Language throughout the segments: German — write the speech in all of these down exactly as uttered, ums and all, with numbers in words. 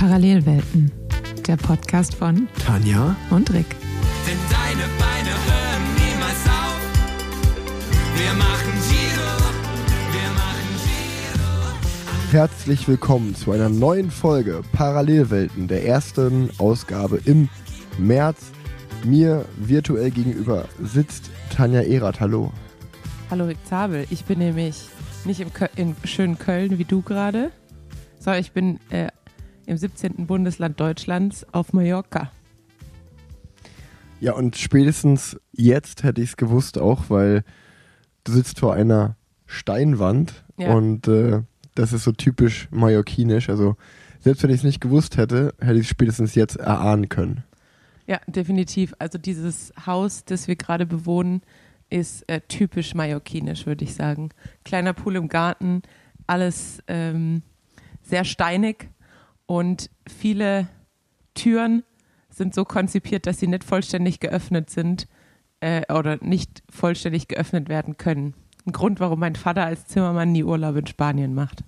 Parallelwelten, der Podcast von Tanja und Rick. Denn deine Beine hören niemals auf. Wir machen Giro, wir machen Giro. Herzlich willkommen zu einer neuen Folge Parallelwelten, der ersten Ausgabe im März. Mir virtuell gegenüber sitzt Tanja Erath. Hallo. Hallo Rick Zabel. Ich bin nämlich nicht im Kö- in schönen Köln wie du gerade, sondern ich bin äh, im siebzehnten Bundesland Deutschlands auf Mallorca. Ja, und spätestens jetzt hätte ich es gewusst auch, weil du sitzt vor einer Steinwand Ja. und äh, das ist so typisch mallorquinisch. Also selbst wenn ich es nicht gewusst hätte, hätte ich es spätestens jetzt erahnen können. Ja, definitiv. Also dieses Haus, das wir gerade bewohnen, ist äh, typisch mallorquinisch, würde ich sagen. Kleiner Pool im Garten, alles ähm, sehr steinig und viele Türen sind so konzipiert, dass sie nicht vollständig geöffnet sind äh, oder nicht vollständig geöffnet werden können. Ein Grund, warum mein Vater als Zimmermann nie Urlaub in Spanien macht.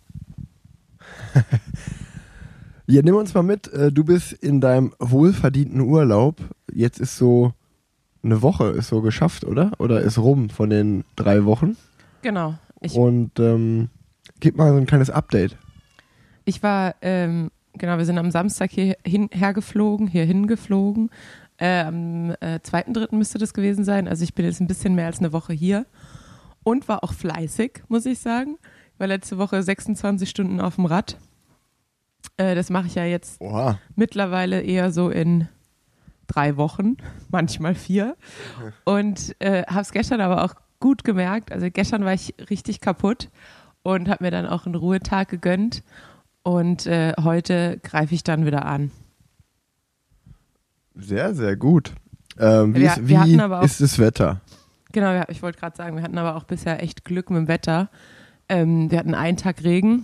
Ja, nimm uns mal mit. äh, Du bist in deinem wohlverdienten Urlaub. Jetzt ist so eine Woche ist so geschafft, oder? Oder ist rum von den drei Wochen? Genau. Ich, Und ähm, gib mal so ein kleines Update. ich war, ähm, genau, wir sind am Samstag hierhin hergeflogen, hierhin geflogen. Äh, am äh, zweiten dritten müsste das gewesen sein. Also ich bin jetzt ein bisschen mehr als eine Woche hier und war auch fleißig, muss ich sagen. Ich war letzte Woche sechsundzwanzig Stunden auf dem Rad. Äh, das mache ich ja jetzt Oha. mittlerweile eher so in drei Wochen, manchmal vier. Und äh, habe es gestern aber auch gut gemerkt. Also gestern war ich richtig kaputt und habe mir dann auch einen Ruhetag gegönnt. Und äh, heute greife ich dann wieder an. Sehr, sehr gut. Ähm, wie Wir- ist, wir wie hatten aber auch- ist das Wetter? Genau, ja, ich wollte gerade sagen, wir hatten aber auch bisher echt Glück mit dem Wetter. Ähm, wir hatten einen Tag Regen.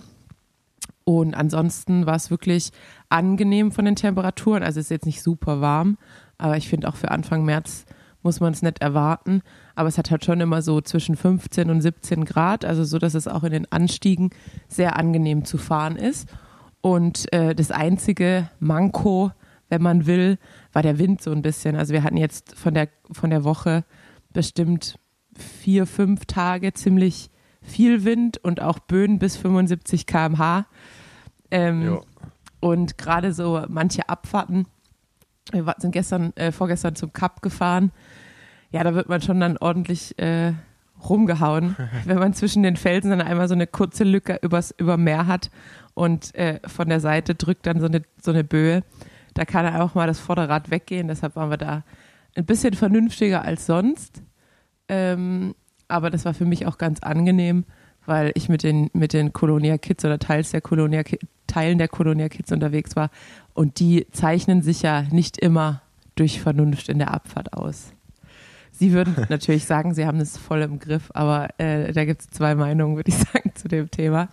Und ansonsten war es wirklich angenehm von den Temperaturen. Also es ist jetzt nicht super warm, aber ich finde auch für Anfang März muss man es nicht erwarten. Aber es hat halt schon immer so zwischen fünfzehn und siebzehn Grad, also so, dass es auch in den Anstiegen sehr angenehm zu fahren ist. Und äh, das einzige Manko, wenn man will, war der Wind so ein bisschen. Also wir hatten jetzt von der, von der Woche bestimmt vier, fünf Tage ziemlich viel Wind und auch Böen bis fünfundsiebzig Kilometer pro Stunde. Ähm, Ja. und gerade so manche Abfahrten, wir sind gestern, äh, vorgestern zum Kap gefahren, ja, da wird man schon dann ordentlich äh, rumgehauen, wenn man zwischen den Felsen dann einmal so eine kurze Lücke übers, über Meer hat und äh, von der Seite drückt dann so eine, so eine Böe. Da kann auch mal das Vorderrad weggehen, deshalb waren wir da ein bisschen vernünftiger als sonst. Ähm, aber das war für mich auch ganz angenehm, weil ich mit den, mit den Colonia Kids oder Teils der Colonia, Teilen der Colonia Kids unterwegs war. Und die zeichnen sich ja nicht immer durch Vernunft in der Abfahrt aus. Sie würden natürlich sagen, sie haben es voll im Griff, aber äh, da gibt es zwei Meinungen, würde ich sagen, zu dem Thema.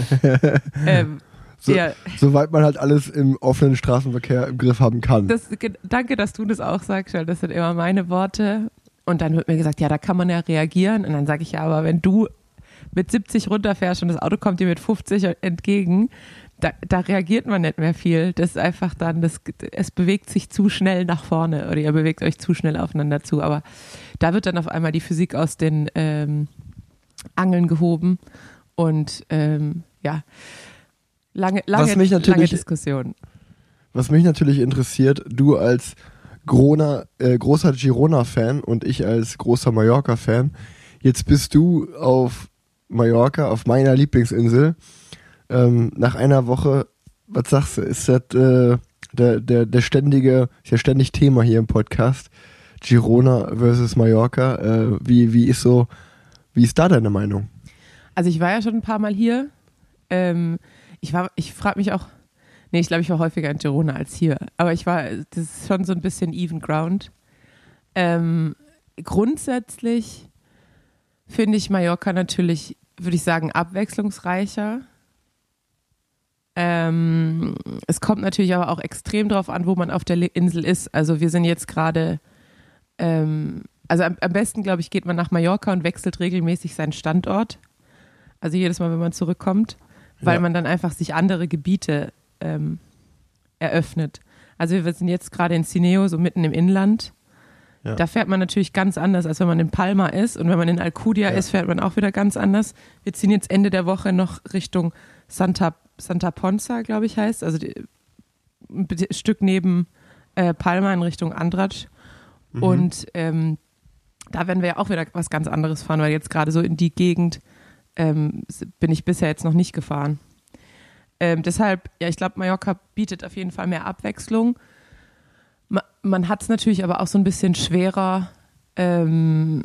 ähm, So, ja, Soweit man halt alles im offenen Straßenverkehr im Griff haben kann. das, ge- danke, dass du das auch sagst, weil das sind immer meine Worte. Und dann wird mir gesagt, ja, da kann man ja reagieren. Und dann sage ich, ja, aber wenn du mit siebzig runterfährst und das Auto kommt dir mit fünfzig entgegen, da, da reagiert man nicht mehr viel. Das ist einfach dann, das, es bewegt sich zu schnell nach vorne oder ihr bewegt euch zu schnell aufeinander zu. Aber da wird dann auf einmal die Physik aus den ähm, Angeln gehoben und ähm, ja, lange, lange, Was mich lange natürlich- Diskussion. Was mich natürlich interessiert, du als Grona, äh, großer Girona-Fan und ich als großer Mallorca-Fan, jetzt bist du auf Mallorca, auf meiner Lieblingsinsel. Ähm, nach einer Woche, was sagst du, ist das äh, der, der, der ständige, ist ja ständig Thema hier im Podcast, Girona versus Mallorca. Äh, wie, wie ist so, wie ist da deine Meinung? Also ich war ja schon ein paar Mal hier. Ähm, ich war, ich frage mich auch, nee, ich glaube, ich war häufiger in Girona als hier. Aber ich war, das ist schon so ein bisschen even ground. Ähm, grundsätzlich finde ich Mallorca natürlich, würde ich sagen, abwechslungsreicher. Ähm, es kommt natürlich aber auch extrem drauf an, wo man auf der Insel ist. Also wir sind jetzt gerade, ähm, also am, am besten, glaube ich, geht man nach Mallorca und wechselt regelmäßig seinen Standort. Also jedes Mal, wenn man zurückkommt, weil Ja. man dann einfach sich andere Gebiete ähm, eröffnet. Also wir sind jetzt gerade in Cineo, so mitten im Inland. Ja. Da fährt man natürlich ganz anders, als wenn man in Palma ist. Und wenn man in Alcudia Ja. ist, fährt man auch wieder ganz anders. Wir ziehen jetzt Ende der Woche noch Richtung Santa, Santa Ponsa, glaube ich, heißt. Also die, ein Stück neben äh, Palma in Richtung Andratx. Mhm. Und ähm, da werden wir ja auch wieder was ganz anderes fahren, weil jetzt gerade so in die Gegend ähm, bin ich bisher jetzt noch nicht gefahren. Ähm, deshalb, ja, ich glaube, Mallorca bietet auf jeden Fall mehr Abwechslung. Ma- man hat es natürlich aber auch so ein bisschen schwerer, ähm,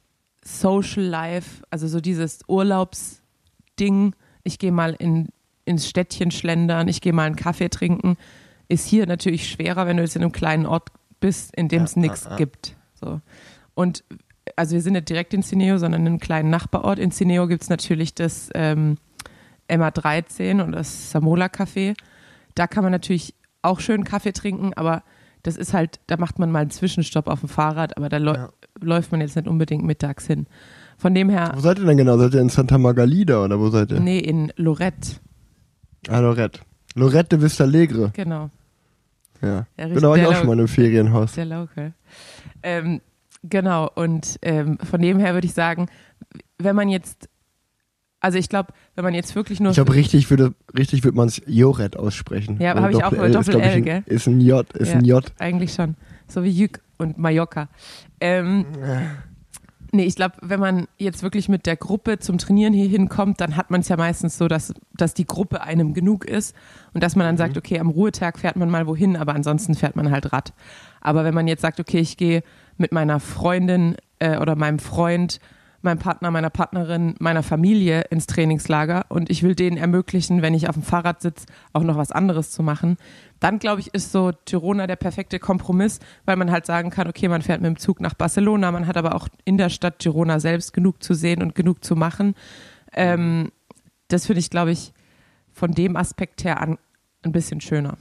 Social Life, also so dieses Urlaubsding, ich gehe mal in, ins Städtchen schlendern, ich gehe mal einen Kaffee trinken, ist hier natürlich schwerer, wenn du jetzt in einem kleinen Ort bist, in dem es Ja, nichts ja, ja. gibt. So. Und also wir sind nicht direkt in Cineo, sondern in einem kleinen Nachbarort. In Cineo gibt es natürlich das ähm, M A dreizehn und das Samola Café. Da kann man natürlich auch schön Kaffee trinken, aber das ist halt, da macht man mal einen Zwischenstopp auf dem Fahrrad, aber da läu- Ja. läuft man jetzt nicht unbedingt mittags hin. Von dem her, Wo seid ihr denn genau? Seid ihr in Santa Margalida oder wo seid ihr? nee, in Lorette, Ah, Lorette. Lorette de Vista Alegre. genau. Ja. Ja, Da war ich der auch Lo- schon mal in einem Ferienhaus. Der Local. Ähm, genau, und ähm, von dem her würde ich sagen, wenn man jetzt, also ich glaube, wenn man jetzt wirklich nur. Ich glaube, richtig würde, richtig würde man es Joret aussprechen. Ja, Weil habe ich auch Doppel-L mal ist, glaub Doppel-L, ich, ein- gell? Ist ein J, ist Ja. ein J. Eigentlich schon. So wie Jüg und Mallorca. Ähm, nee, ich glaube, wenn man jetzt wirklich mit der Gruppe zum Trainieren hier hinkommt, dann hat man es ja meistens so, dass, dass die Gruppe einem genug ist und dass man dann sagt, okay, am Ruhetag fährt man mal wohin, aber ansonsten fährt man halt Rad. Aber wenn man jetzt sagt, okay, ich gehe mit meiner Freundin äh, oder meinem Freund, meinem Partner, meiner Partnerin, meiner Familie ins Trainingslager und ich will denen ermöglichen, wenn ich auf dem Fahrrad sitze, auch noch was anderes zu machen, dann glaube ich, ist so Girona der perfekte Kompromiss, weil man halt sagen kann, okay, man fährt mit dem Zug nach Barcelona, man hat aber auch in der Stadt Girona selbst genug zu sehen und genug zu machen. Ähm, das finde ich, glaube ich, von dem Aspekt her an, ein bisschen schöner.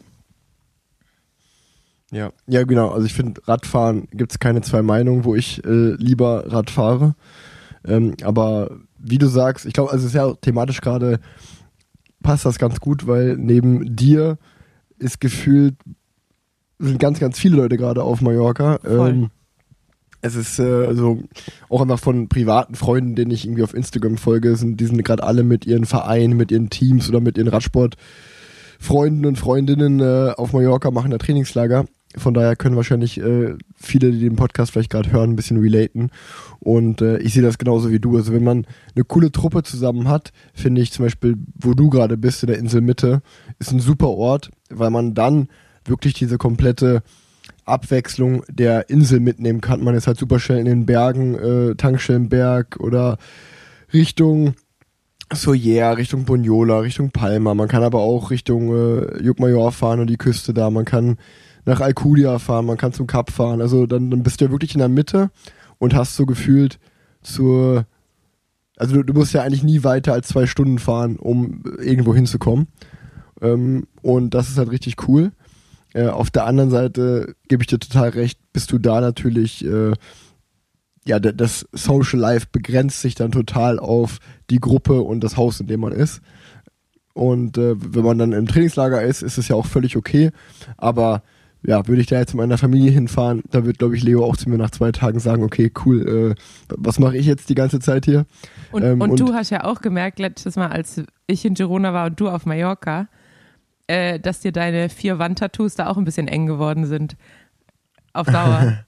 Ja. Ja, genau. Also ich finde, Radfahren gibt es keine zwei Meinungen, wo ich äh, lieber Rad fahre. Ähm, aber wie du sagst, ich glaube, also es ist ja thematisch gerade, passt das ganz gut, weil neben dir ist gefühlt, sind ganz, ganz viele Leute gerade auf Mallorca. Voll. Ähm, es ist äh, also auch einfach von privaten Freunden, denen ich irgendwie auf Instagram folge, sind, die sind gerade alle mit ihren Vereinen, mit ihren Teams oder mit ihren Radsportfreunden und Freundinnen äh, auf Mallorca, machen da Trainingslager. Von daher können wahrscheinlich äh, viele, die den Podcast vielleicht gerade hören, ein bisschen relaten. Und äh, ich sehe das genauso wie du. Also wenn man eine coole Truppe zusammen hat, finde ich zum Beispiel, wo du gerade bist, in der Inselmitte, ist ein super Ort, weil man dann wirklich diese komplette Abwechslung der Insel mitnehmen kann. Man ist halt super schnell in den Bergen, äh, Tankstellenberg oder Richtung Soller, Richtung Bunyola, Richtung Palma. Man kann aber auch Richtung äh, Llucmajor fahren und die Küste da. Man kann nach Alcudia fahren, man kann zum Kap fahren. Also dann, dann bist du ja wirklich in der Mitte und hast so gefühlt zur, also du, du musst ja eigentlich nie weiter als zwei Stunden fahren, um irgendwo hinzukommen. Ähm, und das ist halt richtig cool. Äh, auf der anderen Seite gebe ich dir total recht, bist du da natürlich, äh, ja, d- das Social Life begrenzt sich dann total auf die Gruppe und das Haus, in dem man ist. Und äh, wenn man dann im Trainingslager ist, ist es ja auch völlig okay. Aber ja, würde ich da jetzt mit meiner Familie hinfahren, da wird, glaube ich, Leo auch zu mir nach zwei Tagen sagen, okay, cool, äh, was mache ich jetzt die ganze Zeit hier? Und, Ähm, und, und- du hast ja auch gemerkt, letztes Mal, als ich in Girona war und du auf Mallorca, äh, dass dir deine vier Wandtattoos da auch ein bisschen eng geworden sind. Auf Dauer.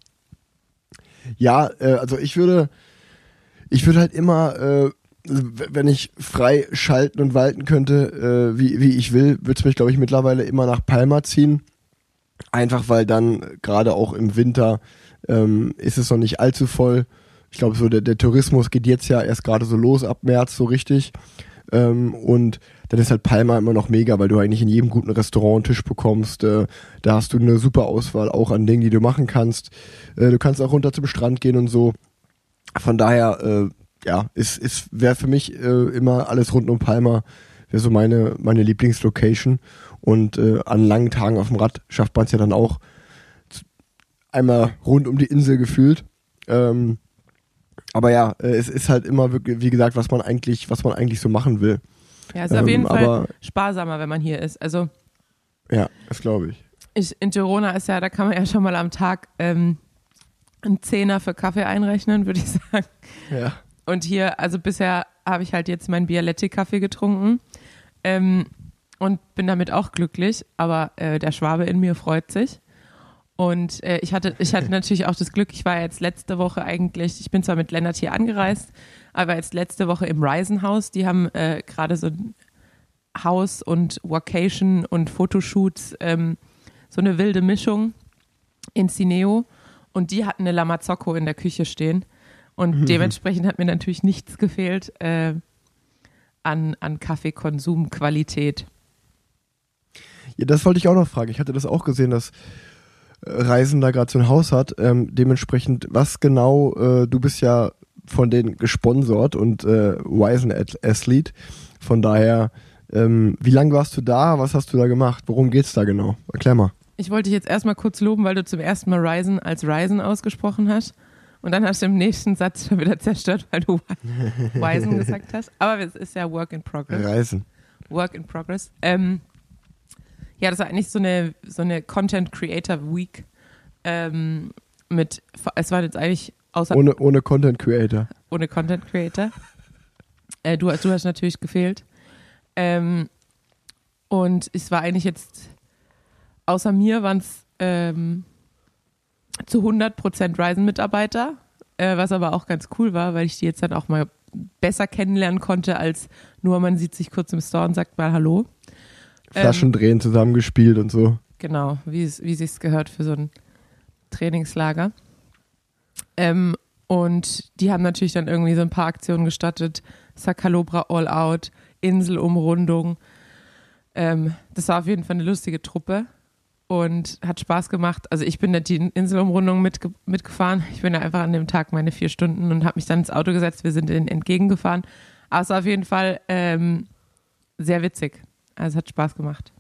Ja, äh, also ich würde, ich würde halt immer, äh, w- wenn ich frei schalten und walten könnte, äh, wie, wie ich will, würde es mich, glaube ich, mittlerweile immer nach Palma ziehen. Einfach weil dann gerade auch im Winter ähm, ist es noch nicht allzu voll. Ich glaube, so der, der Tourismus geht jetzt ja erst gerade so los ab März so richtig. Ähm, und dann ist halt Palma immer noch mega, weil du eigentlich in jedem guten Restaurant einen Tisch bekommst. Äh, da hast du eine super Auswahl auch an Dingen, die du machen kannst. Äh, du kannst auch runter zum Strand gehen und so. Von daher, äh, ja, ist, ist, wäre für mich äh, immer alles rund um Palma, wäre so meine, meine Lieblingslocation. Und äh, an langen Tagen auf dem Rad schafft man es ja dann auch z- einmal rund um die Insel gefühlt. Ähm, aber ja, äh, es ist halt immer wirklich, wie gesagt, was man eigentlich, was man eigentlich so machen will. Ja, es ist auf Ähm, jeden Fall aber- sparsamer, wenn man hier ist. Also Ja, das glaube ich. ich. In Girona ist ja, da kann man ja schon mal am Tag ähm, einen Zehner für Kaffee einrechnen, würde ich sagen. Ja. Und hier, also bisher habe ich halt jetzt meinen Bialetti-Kaffee getrunken ähm, und bin damit auch glücklich, aber äh, der Schwabe in mir freut sich. Und äh, ich hatte, ich hatte natürlich auch das Glück, ich war jetzt letzte Woche eigentlich, ich bin zwar mit Lennart hier angereist, aber jetzt letzte Woche im Ryzen-Haus, die haben äh, gerade so ein Haus und Vacation und Fotoshoots, ähm, so eine wilde Mischung in Cineo und die hatten eine Lamazocco in der Küche stehen und mhm. dementsprechend hat mir natürlich nichts gefehlt äh, an, an Kaffeekonsumqualität. Ja, das wollte ich auch noch fragen. Ich hatte das auch gesehen, dass Reisen da gerade so ein Haus hat. Ähm, dementsprechend, was genau, äh, du bist ja von denen gesponsert und äh, Ryzen Athlete. Von daher, ähm, wie lange warst du da? Was hast du da gemacht? Worum geht's da genau? Erklär mal. Ich wollte dich jetzt erstmal kurz loben, weil du zum ersten Mal Ryzen als Ryzen ausgesprochen hast. Und dann hast du im nächsten Satz schon wieder zerstört, weil du Ryzen gesagt hast. Aber es ist ja Work in Progress. Reisen. Work in Progress. Ähm, Ja, das war eigentlich so eine, so eine Content Creator Week ähm, mit, es war jetzt eigentlich außer... Ohne, ohne Content Creator. Ohne Content Creator. Äh, du, du hast natürlich gefehlt. Ähm, und es war eigentlich jetzt, außer mir waren es ähm, zu hundert Prozent Ryzen-Mitarbeiter, äh, was aber auch ganz cool war, weil ich die jetzt dann auch mal besser kennenlernen konnte, als nur man sieht sich kurz im Store und sagt mal Hallo. Flaschen drehen, zusammengespielt und so. Genau, wie es wie sich's gehört für so ein Trainingslager. Ähm, und die haben natürlich dann irgendwie so ein paar Aktionen gestartet. Sacalobra All Out, Inselumrundung. Ähm, das war auf jeden Fall eine lustige Truppe und hat Spaß gemacht. Also ich bin da die Inselumrundung mitge- mitgefahren. Ich bin da einfach an dem Tag meine vier Stunden und habe mich dann ins Auto gesetzt. Wir sind ihnen entgegengefahren. Aber es war auf jeden Fall ähm, sehr witzig. Also es hat Spaß gemacht.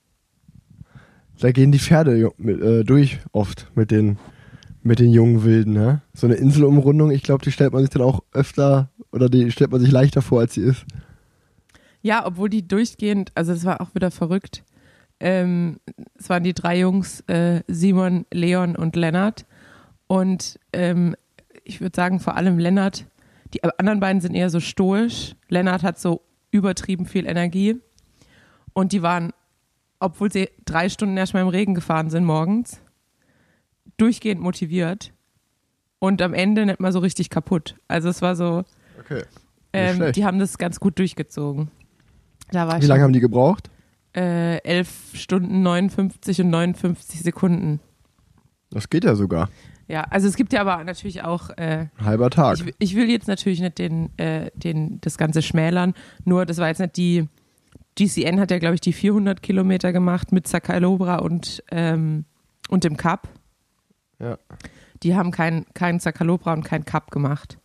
Da gehen die Pferde äh, durch oft mit den, mit den jungen Wilden. Ne? So eine Inselumrundung, ich glaube, die stellt man sich dann auch öfter oder die stellt man sich leichter vor, als sie ist. Ja, obwohl die durchgehend, also es war auch wieder verrückt. Ähm, es waren die drei Jungs, äh, Simon, Leon und Lennart. Und ähm, ich würde sagen, vor allem Lennart, die anderen beiden sind eher so stoisch. Lennart hat so übertrieben viel Energie. Und die waren, obwohl sie drei Stunden erst mal im Regen gefahren sind morgens, durchgehend motiviert und am Ende nicht mal so richtig kaputt. Also es war so, okay. ähm, die haben das ganz gut durchgezogen. Da war Wie lange haben die gebraucht? Äh, elf Stunden neunundfünfzig und neunundfünfzig Sekunden. Das geht ja sogar. Ja, also es gibt ja aber natürlich auch äh, halber Tag. Ich, ich will jetzt natürlich nicht den, äh, den, das Ganze schmälern, nur das war jetzt nicht die G C N hat ja, glaube ich, die vierhundert Kilometer gemacht mit Sacalobra und, ähm, und dem Cup. Ja. Die haben kein, kein Sacalobra und kein Cup gemacht.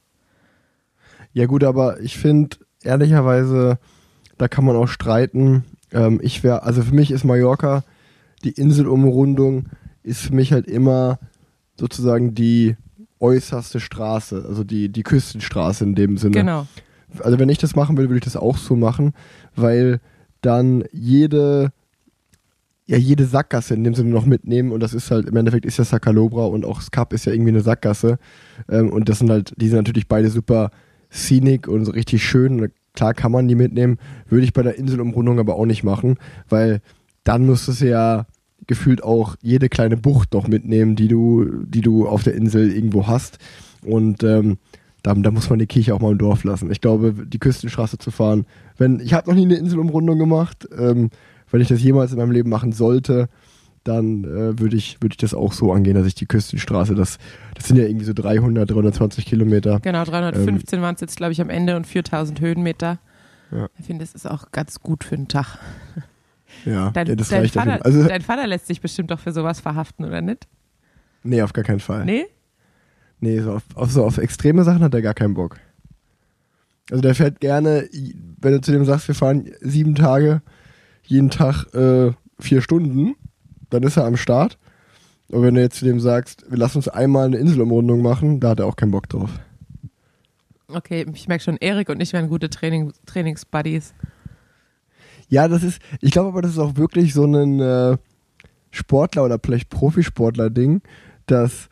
Ja gut, aber ich finde, ehrlicherweise, da kann man auch streiten. Ähm, ich wäre, also für mich ist Mallorca, die Inselumrundung ist für mich halt immer sozusagen die äußerste Straße, also die, die Küstenstraße in dem Sinne. Genau. Also wenn ich das machen will, würde ich das auch so machen, weil dann jede, ja jede Sackgasse in dem Sinne noch mitnehmen und das ist halt, im Endeffekt ist ja Sacalobra und auch das Cup ist ja irgendwie eine Sackgasse ähm, und das sind halt, die sind natürlich beide super scenic und so richtig schön und klar kann man die mitnehmen, würde ich bei der Inselumrundung aber auch nicht machen, weil dann müsstest du ja gefühlt auch jede kleine Bucht noch mitnehmen, die du, die du auf der Insel irgendwo hast und ähm, Da, da muss man die Kirche auch mal im Dorf lassen. Ich glaube, die Küstenstraße zu fahren, wenn ich habe noch nie eine Inselumrundung gemacht, ähm, wenn ich das jemals in meinem Leben machen sollte, dann äh, würde ich, würd ich das auch so angehen, dass ich die Küstenstraße, das, das sind ja irgendwie so dreihundert, dreihundertzwanzig Kilometer. Genau, dreihundertfünfzehn ähm, waren es jetzt, glaube ich, am Ende und viertausend Höhenmeter. Ja. Ich finde, das ist auch ganz gut für einen Tag. Ja, dein, ja das dein reicht Vater, dafür. Also, dein Vater lässt sich bestimmt doch für sowas verhaften, oder nicht? Nee, auf gar keinen Fall. Nee? Nee, so auf, auf, so auf extreme Sachen hat er gar keinen Bock. Also der fährt gerne, wenn du zu dem sagst, wir fahren sieben Tage, jeden Tag äh, vier Stunden, dann ist er am Start. Und wenn du jetzt zu dem sagst, wir lassen uns einmal eine Inselumrundung machen, da hat er auch keinen Bock drauf. Okay, ich merke schon, Erik und ich wären gute Training, Trainingsbuddies. Ja, das ist, ich glaube aber, das ist auch wirklich so ein äh, Sportler oder vielleicht Profisportler-Ding, dass,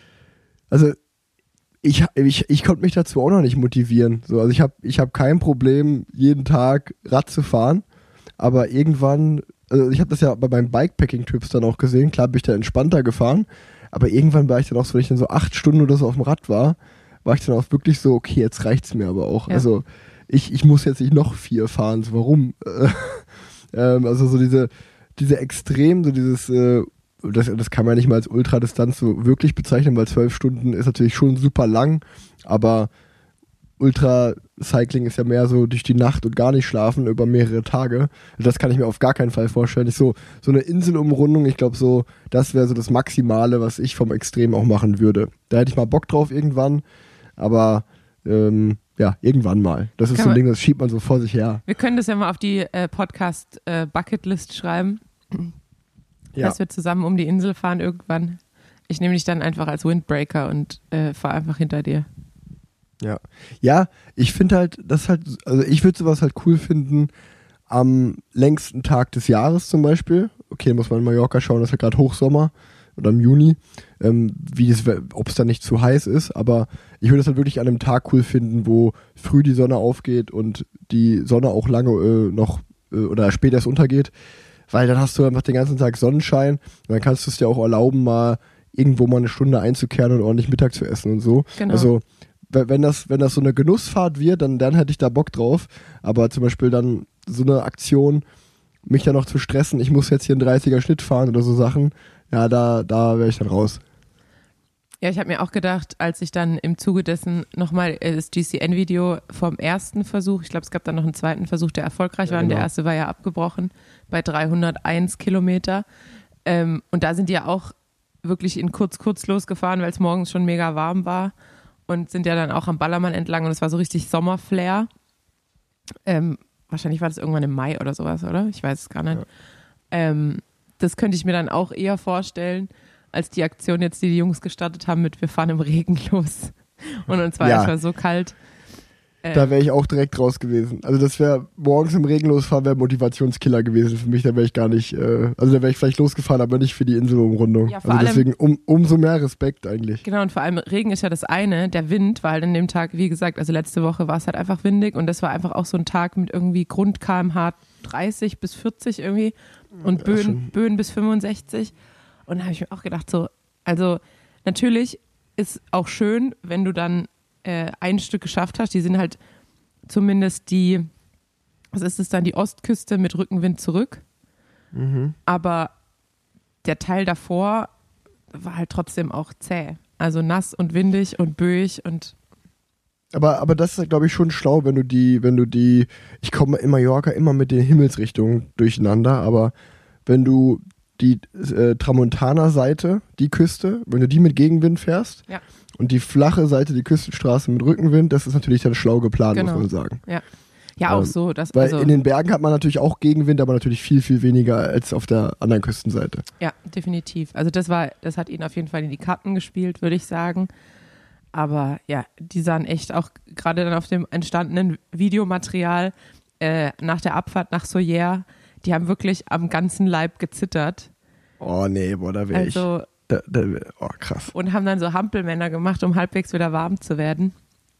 also ich, ich, ich konnte mich dazu auch noch nicht motivieren. So, also ich habe ich hab kein Problem, jeden Tag Rad zu fahren, aber irgendwann, also ich habe das ja bei meinen Bikepacking-Trips dann auch gesehen, klar bin ich da entspannter gefahren, aber irgendwann war ich dann auch so, wenn ich dann so acht Stunden oder so auf dem Rad war, war ich dann auch wirklich so, okay, jetzt reicht's mir aber auch. Ja. Also ich, ich muss jetzt nicht noch vier fahren, so warum? ähm, also so diese, diese Extrem, so dieses, äh, das, das kann man nicht mal als Ultradistanz so wirklich bezeichnen, weil zwölf Stunden ist natürlich schon super lang, aber Ultracycling ist ja mehr so durch die Nacht und gar nicht schlafen über mehrere Tage. Das kann ich mir auf gar keinen Fall vorstellen. Ich so, so eine Inselumrundung, ich glaube so, das wäre so das Maximale, was ich vom Extrem auch machen würde. Da hätte ich mal Bock drauf irgendwann, aber ähm, ja, irgendwann mal. Das ist kann so ein Ding, das schiebt man so vor sich her. Wir können das ja mal auf die äh, Podcast-Bucketlist äh, schreiben, ja. dass wir zusammen um die Insel fahren irgendwann. Ich nehme dich dann einfach als Windbreaker und äh, fahre einfach hinter dir. Ja, ja, ich finde halt, das halt, also ich würde sowas halt cool finden am längsten Tag des Jahres zum Beispiel. Okay, muss man in Mallorca schauen, das ist ja gerade Hochsommer oder im Juni, ähm, wie es, ob es da nicht zu heiß ist, aber ich würde es halt wirklich an einem Tag cool finden, wo früh die Sonne aufgeht und die Sonne auch lange äh, noch äh, oder später erst untergeht, weil dann hast du einfach den ganzen Tag Sonnenschein und dann kannst du es dir auch erlauben, mal irgendwo mal eine Stunde einzukehren und ordentlich Mittag zu essen und so. Genau. Also wenn das, wenn das so eine Genussfahrt wird, dann, dann hätte ich da Bock drauf. Aber zum Beispiel dann so eine Aktion, mich da noch zu stressen, ich muss jetzt hier einen dreißiger Schnitt fahren oder so Sachen, ja, da, da wäre ich dann raus. Ja, ich habe mir auch gedacht, als ich dann im Zuge dessen nochmal das G C N-Video vom ersten Versuch, ich glaube, es gab dann noch einen zweiten Versuch, der erfolgreich ja, war, genau. Und der erste war ja abgebrochen bei dreihunderteins Kilometer. Ähm, und da sind die ja auch wirklich in kurz, kurz losgefahren, weil es morgens schon mega warm war. Und sind ja dann auch am Ballermann entlang und es war so richtig Sommerflair. Ähm, wahrscheinlich war das irgendwann im Mai oder sowas, oder? Ich weiß es gar nicht. Ja. Ähm, das könnte ich mir dann auch eher vorstellen, als die Aktion jetzt, die die Jungs gestartet haben mit wir fahren im Regen los. Und uns war ja. erstmal so kalt. Äh, da wäre ich auch direkt raus gewesen. Also das wäre, morgens im Regen losfahren wäre Motivationskiller gewesen für mich. Da wäre ich gar nicht, äh, also da wäre ich vielleicht losgefahren, aber nicht für die Inselumrundung. Ja, also allem, deswegen um, umso mehr Respekt eigentlich. Genau, und vor allem Regen ist ja das eine, der Wind war halt an dem Tag, wie gesagt, also letzte Woche war es halt einfach windig und das war einfach auch so ein Tag mit irgendwie Grund-K M H dreißig bis vierzig irgendwie und Böen, ja, Böen bis fünfundsechzig. Und da habe ich mir auch gedacht so, also natürlich ist auch schön, wenn du dann Äh, ein Stück geschafft hast, die sind halt zumindest die, was ist es dann, die Ostküste mit Rückenwind zurück. Mhm. Aber der Teil davor war halt trotzdem auch zäh. Also nass und windig und böig und aber, aber das ist, glaube ich, schon schlau, wenn du die, wenn du die, ich komme in Mallorca immer mit den Himmelsrichtungen durcheinander, aber wenn du die äh, Tramontana-Seite, die Küste, wenn du die mit Gegenwind fährst, ja. Und die flache Seite, die Küstenstraße mit Rückenwind, das ist natürlich dann schlau geplant, genau. Muss man sagen. Ja, ja auch ähm, so. Dass, weil also in den Bergen hat man natürlich auch Gegenwind, aber natürlich viel, viel weniger als auf der anderen Küstenseite. Ja, definitiv. Also das war, das hat ihnen auf jeden Fall in die Karten gespielt, würde ich sagen. Aber ja, die sahen echt auch gerade dann auf dem entstandenen Videomaterial äh, nach der Abfahrt nach Soller, die haben wirklich am ganzen Leib gezittert. Oh nee, boah, da wäre also, ich... Da, da, oh, krass. Und haben dann so Hampelmänner gemacht, um halbwegs wieder warm zu werden.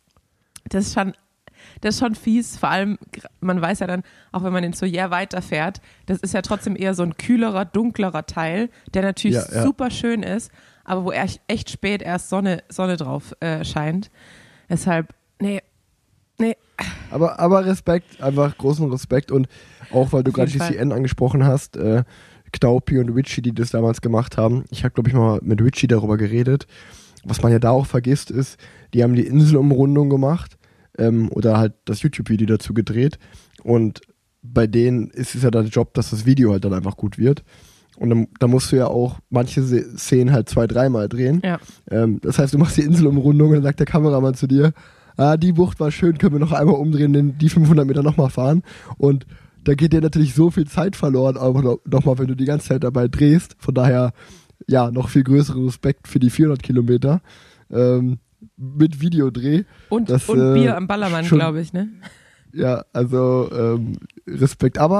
Das ist schon, das ist schon fies. Vor allem, man weiß ja dann, auch wenn man in Soller weiterfährt, das ist ja trotzdem eher so ein kühlerer, dunklerer Teil, der natürlich ja, ja. super schön ist, aber wo echt, echt spät erst Sonne, Sonne drauf äh, scheint. Deshalb, nee, nee. Aber, aber Respekt, einfach großen Respekt. Und auch, weil du gerade G C N angesprochen hast, äh, Knaupi und Richie, die das damals gemacht haben. Ich habe, glaube ich, mal mit Richie darüber geredet. Was man ja da auch vergisst ist, die haben die Inselumrundung gemacht ähm, oder halt das YouTube-Video dazu gedreht. Und bei denen ist es ja der Job, dass das Video halt dann einfach gut wird. Und dann, dann musst du ja auch manche Szenen halt zwei, dreimal drehen. Ja. Ähm, das heißt, du machst die Inselumrundung und dann sagt der Kameramann zu dir, ah, die Bucht war schön, können wir noch einmal umdrehen, den, die fünfhundert Meter nochmal fahren. Und da geht dir natürlich so viel Zeit verloren, aber nochmal, wenn du die ganze Zeit dabei drehst. Von daher, ja, noch viel größeren Respekt für die vierhundert Kilometer ähm, mit Videodreh. Und, das, und äh, Bier am Ballermann, glaube ich, ne? Ja, also ähm, Respekt. Aber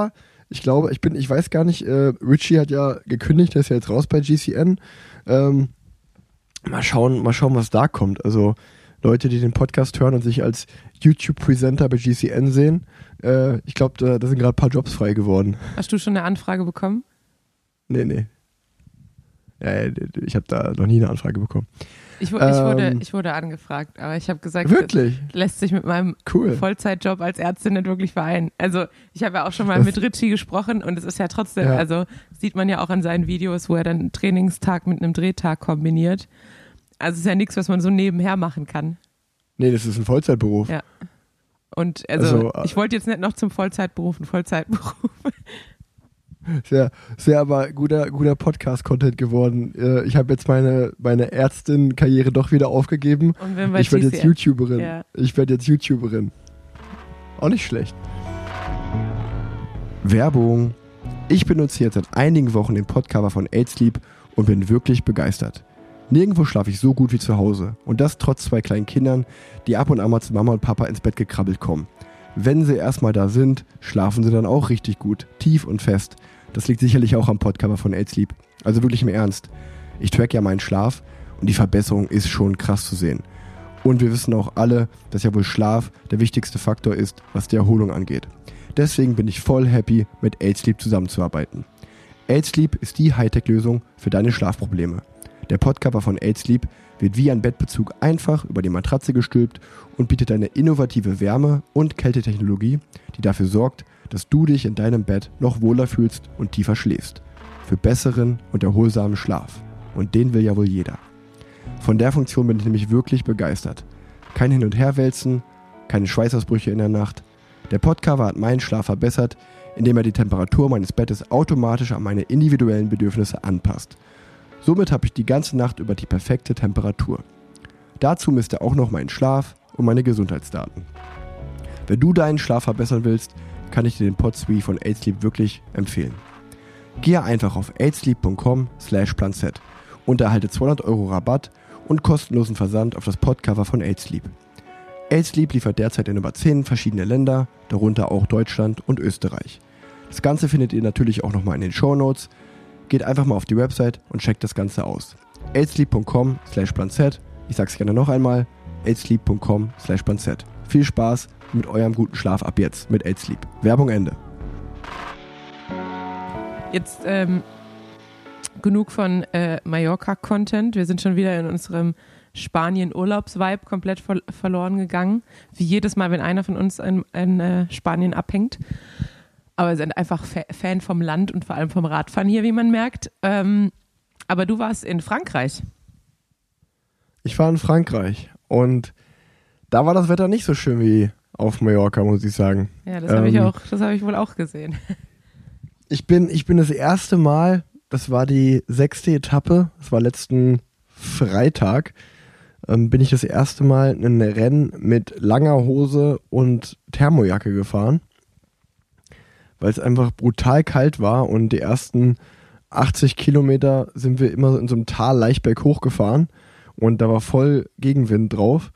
Ich glaube, ich bin, ich weiß gar nicht, äh, Richie hat ja gekündigt, der ist ja jetzt raus bei G C N. Ähm, mal schauen, mal schauen, was da kommt. Also Leute, die den Podcast hören und sich als YouTube-Presenter bei G C N sehen, äh, ich glaube, da, da sind gerade ein paar Jobs frei geworden. Hast du schon eine Anfrage bekommen? Nee, nee. Ja, ich habe da noch nie eine Anfrage bekommen. Ich, ich, wurde, Ähm, ich wurde angefragt, aber ich habe gesagt, Wirklich? das lässt sich mit meinem Cool. Vollzeitjob als Ärztin nicht wirklich vereinen. Also ich habe ja auch schon mal Das- mit Richie gesprochen und es ist ja trotzdem, Ja. also sieht man ja auch an seinen Videos, wo er dann einen Trainingstag mit einem Drehtag kombiniert. Also es ist ja nichts, was man so nebenher machen kann. Nee, das ist ein Vollzeitberuf. Ja. Und also, Also, äh, ich wollte jetzt nicht noch zum Vollzeitberuf einen Vollzeitberuf. Sehr, sehr aber guter, guter Podcast-Content geworden. Äh, Ich habe jetzt meine, meine Ärztin-Karriere doch wieder aufgegeben. Und wenn wir Ich werde jetzt YouTuberin. Ja. Ich werde jetzt YouTuberin. Auch nicht schlecht. Werbung. Ich benutze jetzt seit einigen Wochen den Podcover von eight sleep und bin wirklich begeistert. Nirgendwo schlafe ich so gut wie zu Hause. Und das trotz zwei kleinen Kindern, die ab und an mal zu Mama und Papa ins Bett gekrabbelt kommen. Wenn sie erstmal da sind, schlafen sie dann auch richtig gut, tief und fest. Das liegt sicherlich auch am Podcover von eight sleep. Also wirklich im Ernst. Ich track ja meinen Schlaf und die Verbesserung ist schon krass zu sehen. Und wir wissen auch alle, dass ja wohl Schlaf der wichtigste Faktor ist, was die Erholung angeht. Deswegen bin ich voll happy, mit eight sleep zusammenzuarbeiten. eight sleep ist die Hightech-Lösung für deine Schlafprobleme. Der Podcover von eight sleep wird wie ein Bettbezug einfach über die Matratze gestülpt und bietet eine innovative Wärme- und Kältetechnologie, die dafür sorgt, dass du dich in deinem Bett noch wohler fühlst und tiefer schläfst. Für besseren und erholsamen Schlaf. Und den will ja wohl jeder. Von der Funktion bin ich nämlich wirklich begeistert. Kein Hin- und Herwälzen, keine Schweißausbrüche in der Nacht. Der Podcover hat meinen Schlaf verbessert, indem er die Temperatur meines Bettes automatisch an meine individuellen Bedürfnisse anpasst. Somit habe ich die ganze Nacht über die perfekte Temperatur. Dazu misst er auch noch meinen Schlaf und meine Gesundheitsdaten. Wenn du deinen Schlaf verbessern willst, kann ich dir den PodSuite von eight sleep wirklich empfehlen. Gehe einfach auf eight sleep punkt com slash planzett und erhalte zweihundert Euro Rabatt und kostenlosen Versand auf das Podcover von eight sleep. eight sleep liefert derzeit in über zehn verschiedene Länder, darunter auch Deutschland und Österreich. Das Ganze findet ihr natürlich auch nochmal in den Shownotes. Geht einfach mal auf die Website und checkt das Ganze aus. eight sleep punkt com slash planzett. Ich sag's gerne noch einmal. eight sleep punkt com slash planzett. Viel Spaß mit eurem guten Schlaf ab jetzt mit eight sleep. Werbung Ende. Jetzt ähm, genug von äh, Mallorca-Content. Wir sind schon wieder in unserem Spanien-Urlaubs-Vibe komplett ver- verloren gegangen. Wie jedes Mal, wenn einer von uns in, in äh, Spanien abhängt. Aber wir sind einfach Fa- Fan vom Land und vor allem vom Radfahren hier, wie man merkt. Ähm, aber du warst in Frankreich. Ich war in Frankreich und da war das Wetter nicht so schön wie auf Mallorca, muss ich sagen. Ja, das habe ich Ähm, auch, das habe ich wohl auch gesehen. Ich bin, ich bin das erste Mal, das war die sechste Etappe, das war letzten Freitag, ähm, bin ich das erste Mal ein Rennen mit langer Hose und Thermojacke gefahren, weil es einfach brutal kalt war und die ersten achtzig Kilometer sind wir immer in so einem Tal leicht berghoch gefahren und da war voll Gegenwind drauf.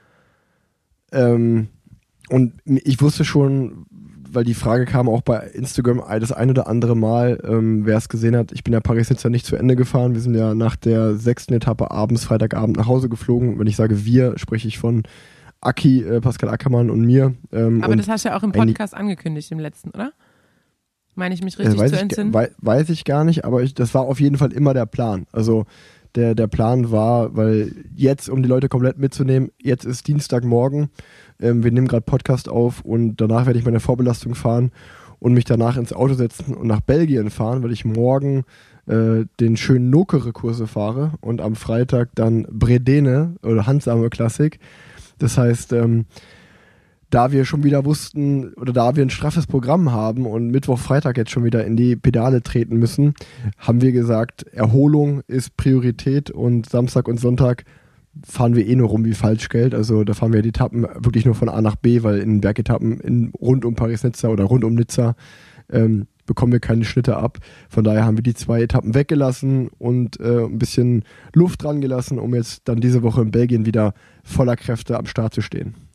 Ähm, und ich wusste schon, weil die Frage kam auch bei Instagram das ein oder andere Mal, ähm, wer es gesehen hat, ich bin ja Paris-Nizza nicht zu Ende gefahren. Wir sind ja nach der sechsten Etappe abends, Freitagabend nach Hause geflogen. Wenn ich sage wir, spreche ich von Aki, äh, Pascal Ackermann und mir. Ähm, Aber und das hast du ja auch im Podcast angekündigt, im letzten, oder? Meine ich mich äh, richtig weiß, zu ich, entsinnen? wei- weiß ich gar nicht, aber ich, das war auf jeden Fall immer der Plan. Also der, der Plan war, weil jetzt, um die Leute komplett mitzunehmen, jetzt ist Dienstagmorgen, ähm, wir nehmen gerade Podcast auf und danach werde ich meine Vorbelastung fahren und mich danach ins Auto setzen und nach Belgien fahren, weil ich morgen äh, den schönen Nokere-Kurse fahre und am Freitag dann Bredene oder Handsame Klassik. Das heißt, ähm, da wir schon wieder wussten oder da wir ein straffes Programm haben und Mittwoch, Freitag jetzt schon wieder in die Pedale treten müssen, haben wir gesagt, Erholung ist Priorität und Samstag und Sonntag fahren wir eh nur rum wie Falschgeld. Also da fahren wir die Etappen wirklich nur von A nach B, weil in Bergetappen in, rund um Paris-Nizza oder rund um Nizza ähm, bekommen wir keine Schnitte ab. Von daher haben wir die zwei Etappen weggelassen und äh, ein bisschen Luft dran gelassen, um jetzt dann diese Woche in Belgien wieder voller Kräfte am Start zu stehen.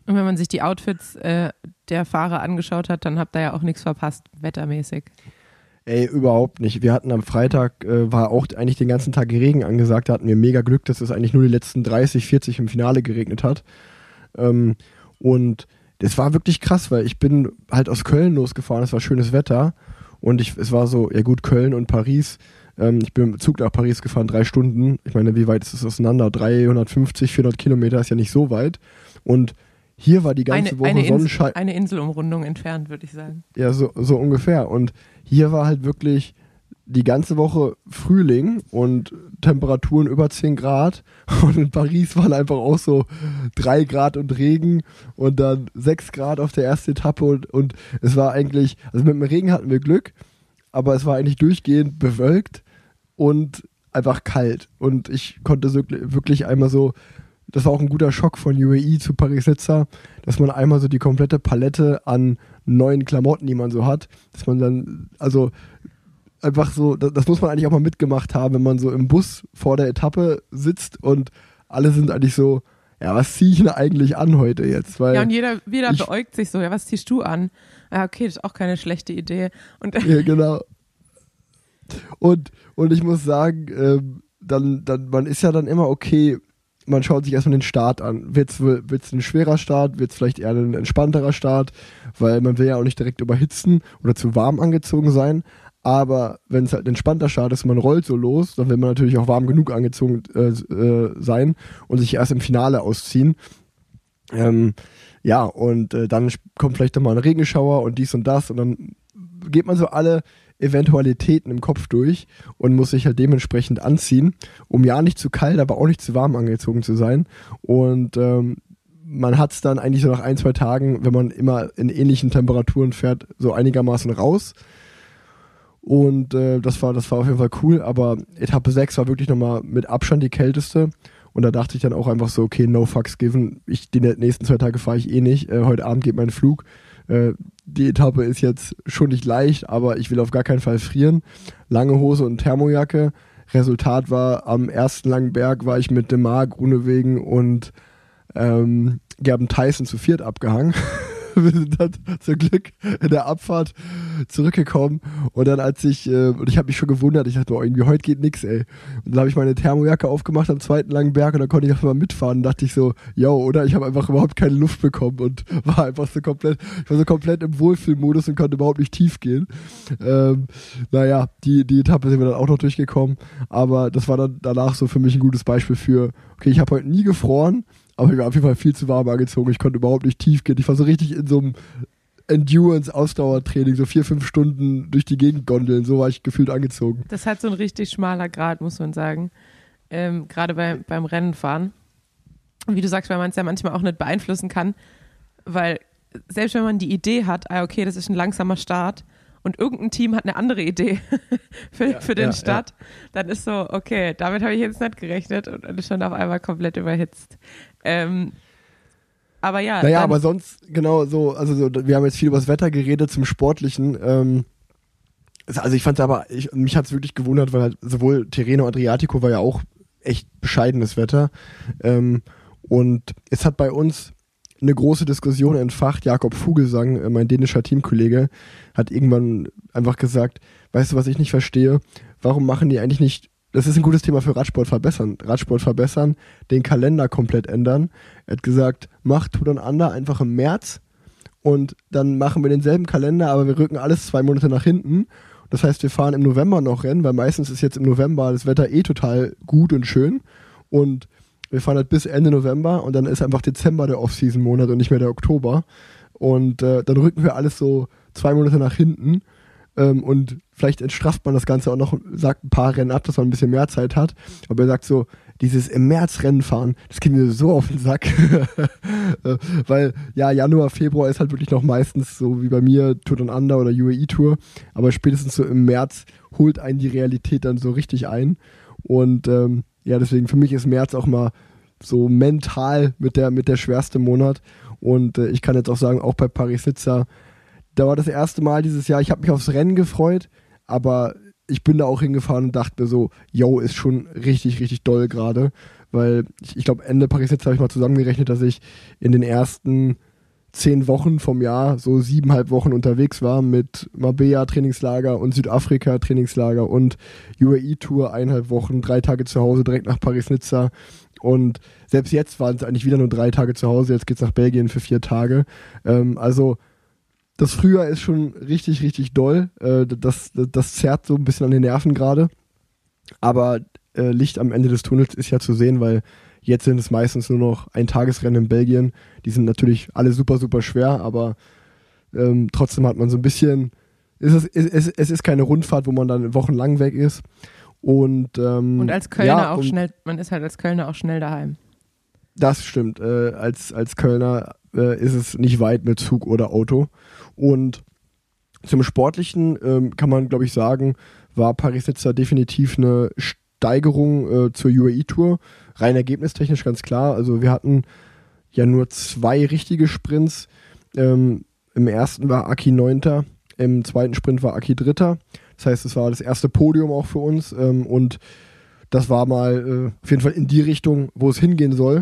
Und wenn man sich die Outfits äh, der Fahrer angeschaut hat, dann habt ihr ja auch nichts verpasst, wettermäßig. Ey, überhaupt nicht. Wir hatten am Freitag, äh, war auch eigentlich den ganzen Tag Regen angesagt. Da hatten wir mega Glück, dass es eigentlich nur die letzten dreißig, vierzig im Finale geregnet hat. Ähm, und das war wirklich krass, weil ich bin halt aus Köln losgefahren. Es war schönes Wetter. Und ich, es war so, ja gut, Köln und Paris. Ähm, ich bin mit dem Zug nach Paris gefahren, drei Stunden. Ich meine, wie weit ist das auseinander? dreihundertfünfzig, vierhundert Kilometer ist ja nicht so weit. Und hier war die ganze eine, Woche eine Sonnenschein. Eine Inselumrundung entfernt, würde ich sagen. Ja, so, so ungefähr. Und hier war halt wirklich die ganze Woche Frühling und Temperaturen über zehn Grad. Und in Paris waren einfach auch so drei Grad und Regen und dann sechs Grad auf der ersten Etappe. Und, und es war eigentlich, also mit dem Regen hatten wir Glück, aber es war eigentlich durchgehend bewölkt und einfach kalt. Und ich konnte so, wirklich einmal so, das war auch ein guter Schock von U A E zu Paris-Nizza, dass man einmal so die komplette Palette an neuen Klamotten, die man so hat, dass man dann, also einfach so, das, das muss man eigentlich auch mal mitgemacht haben, wenn man so im Bus vor der Etappe sitzt und alle sind eigentlich so, ja, was ziehe ich denn eigentlich an heute jetzt? Weil ja, und jeder, jeder ich, beäugt sich so, ja, was ziehst du an? Ja, okay, das ist auch keine schlechte Idee. Und ja, genau. Und, und ich muss sagen, ähm, dann, dann, man ist ja dann immer okay, man schaut sich erstmal den Start an. Wird es ein schwerer Start? Wird es vielleicht eher ein entspannterer Start? Weil man will ja auch nicht direkt überhitzen oder zu warm angezogen sein. Aber wenn es halt ein entspannter Start ist, man rollt so los, dann will man natürlich auch warm genug angezogen äh, äh, sein und sich erst im Finale ausziehen. Ähm, ja, und äh, dann kommt vielleicht nochmal ein Regenschauer und dies und das und dann geht man so alle Eventualitäten im Kopf durch und muss sich halt dementsprechend anziehen, um ja nicht zu kalt, aber auch nicht zu warm angezogen zu sein. Und ähm, man hat es dann eigentlich so nach ein, zwei Tagen, wenn man immer in ähnlichen Temperaturen fährt, so einigermaßen raus. Und äh, das war das war auf jeden Fall cool, aber Etappe sechs war wirklich nochmal mit Abstand die kälteste. Und da dachte ich dann auch einfach so, okay, no fucks given. Ich, die nächsten zwei Tage fahre ich eh nicht. Äh, heute Abend geht mein Flug. Äh, die Etappe ist jetzt schon nicht leicht, aber ich will auf gar keinen Fall frieren. Lange Hose und Thermojacke. Resultat war, am ersten langen Berg war ich mit Demar, Grunewegen und ähm, Gerben Tyson zu viert abgehangen. Wir sind dann zum Glück in der Abfahrt zurückgekommen und dann als ich, äh, und ich habe mich schon gewundert, ich dachte, boah, irgendwie heute geht nix, ey. Und dann habe ich meine Thermojacke aufgemacht am zweiten langen Berg und dann konnte ich einfach mal mitfahren und dachte ich so, yo, oder? Ich habe einfach überhaupt keine Luft bekommen und war einfach so komplett, ich war so komplett im Wohlfühlmodus und konnte überhaupt nicht tief gehen. Ähm, naja, die, die Etappe sind wir dann auch noch durchgekommen, aber das war dann danach so für mich ein gutes Beispiel für, okay, ich habe heute nie gefroren, aber ich war auf jeden Fall viel zu warm angezogen. Ich konnte überhaupt nicht tief gehen. Ich war so richtig in so einem Endurance-Ausdauertraining, so vier, fünf Stunden durch die Gegend gondeln. So war ich gefühlt angezogen. Das hat so ein richtig schmaler Grad, muss man sagen. Ähm, Gerade bei, beim Rennenfahren. Wie du sagst, weil man es ja manchmal auch nicht beeinflussen kann. Weil selbst wenn man die Idee hat, ah, okay, das ist ein langsamer Start und irgendein Team hat eine andere Idee für, ja, für den ja, Start, ja. dann ist so, okay, damit habe ich jetzt nicht gerechnet und dann ist schon auf einmal komplett überhitzt. Ähm, aber ja. Naja, dann, aber sonst, genau so, also so, wir haben jetzt viel über das Wetter geredet, zum Sportlichen. Ähm, also ich fand es aber, ich, mich hat es wirklich gewundert, weil halt sowohl Tirreno Adriatico war ja auch echt bescheidenes Wetter. Ähm, und es hat bei uns eine große Diskussion entfacht. Jakob Vogelsang, mein dänischer Teamkollege, hat irgendwann einfach gesagt, weißt du, was ich nicht verstehe? Warum machen die eigentlich nicht, das ist ein gutes Thema für Radsport verbessern, Radsport verbessern, den Kalender komplett ändern. Er hat gesagt, macht Tour Down Under einfach im März und dann machen wir denselben Kalender, aber wir rücken alles zwei Monate nach hinten. Das heißt, wir fahren im November noch Rennen, weil meistens ist jetzt im November das Wetter eh total gut und schön und wir fahren halt bis Ende November und dann ist einfach Dezember der Off-Season-Monat und nicht mehr der Oktober. Und äh, dann rücken wir alles so zwei Monate nach hinten. Ähm, und vielleicht entstrafft man das Ganze auch noch, sagt ein paar Rennen ab, dass man ein bisschen mehr Zeit hat. Aber er sagt so, dieses im März Rennen fahren, das geht mir so auf den Sack. Weil ja, Januar, Februar ist halt wirklich noch meistens so wie bei mir Tour Down Under oder U A E-Tour. Aber spätestens so im März holt einen die Realität dann so richtig ein. Und ähm, ja, deswegen für mich ist März auch mal so mental mit der, mit der schwerste Monat. Und äh, ich kann jetzt auch sagen, auch bei Paris-Nizza, da war das erste Mal dieses Jahr, ich habe mich aufs Rennen gefreut, aber ich bin da auch hingefahren und dachte mir so, yo, ist schon richtig, richtig doll gerade, weil ich, ich glaube, Ende Paris-Nizza habe ich mal zusammengerechnet, dass ich in den ersten zehn Wochen vom Jahr so siebeneinhalb Wochen unterwegs war mit Marbella-Trainingslager und Südafrika-Trainingslager und U A E-Tour, eineinhalb Wochen, drei Tage zu Hause, direkt nach Paris-Nizza. Und selbst jetzt waren es eigentlich wieder nur drei Tage zu Hause, jetzt geht's nach Belgien für vier Tage. Ähm, also das Frühjahr ist schon richtig, richtig doll. Äh, das, das, das zerrt so ein bisschen an den Nerven gerade. Aber äh, Licht am Ende des Tunnels ist ja zu sehen, weil jetzt sind es meistens nur noch ein Tagesrennen in Belgien. Die sind natürlich alle super, super schwer, aber ähm, trotzdem hat man so ein bisschen, ist es, es, es, es ist keine Rundfahrt, wo man dann wochenlang weg ist. Und, ähm, Und als Kölner ja, auch und schnell, man ist halt als Kölner auch schnell daheim. Das stimmt. Äh, als, als Kölner äh, ist es nicht weit mit Zug oder Auto. Und zum Sportlichen ähm, kann man, glaube ich, sagen, war Paris-Nizza definitiv eine Steigerung äh, zur U A E-Tour. Rein ergebnistechnisch ganz klar. Also wir hatten ja nur zwei richtige Sprints. Ähm, Im ersten war Aki Neunter, im zweiten Sprint war Aki Dritter. Das heißt, es war das erste Podium auch für uns. Ähm, und das war mal äh, auf jeden Fall in die Richtung, wo es hingehen soll.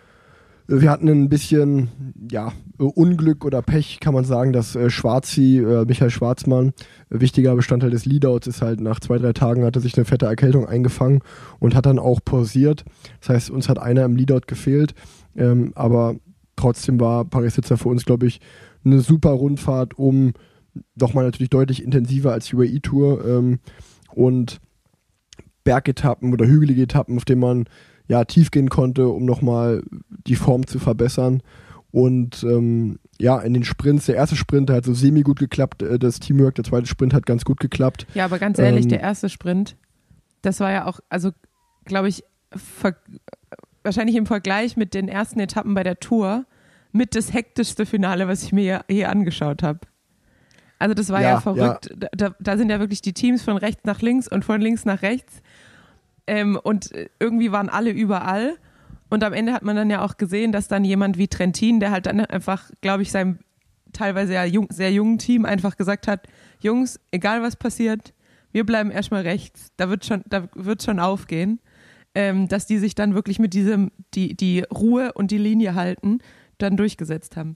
Wir hatten ein bisschen ja, Unglück oder Pech, kann man sagen, dass äh, Schwarzi, äh, Michael Schwarzmann, äh, wichtiger Bestandteil des Leadouts ist halt, nach zwei, drei Tagen hatte sich eine fette Erkältung eingefangen und hat dann auch pausiert. Das heißt, uns hat einer im Leadout gefehlt, ähm, aber trotzdem war Paris-Nizza für uns, glaube ich, eine super Rundfahrt, um doch mal natürlich deutlich intensiver als U A E-Tour ähm, und Bergetappen oder hügelige Etappen, auf denen man ja, tief gehen konnte, um nochmal die Form zu verbessern. Und ähm, ja, in den Sprints, der erste Sprint, der hat so semi gut geklappt, äh, das Teamwork, der zweite Sprint hat ganz gut geklappt. Ja, aber ganz ehrlich, ähm, der erste Sprint, das war ja auch, also glaube ich, ver- wahrscheinlich im Vergleich mit den ersten Etappen bei der Tour mit das hektischste Finale, was ich mir hier, hier angeschaut habe. Also das war ja, ja verrückt. Ja. Da, da sind ja wirklich die Teams von rechts nach links und von links nach rechts. Ähm, und irgendwie waren alle überall. Und am Ende hat man dann ja auch gesehen, dass dann jemand wie Trentin, der halt dann einfach, glaube ich, seinem teilweise ja jung, sehr jungen Team einfach gesagt hat, Jungs, egal was passiert, wir bleiben erstmal rechts, da wird schon, da wird schon aufgehen, ähm, dass die sich dann wirklich mit diesem, die, die Ruhe und die Linie halten, dann durchgesetzt haben.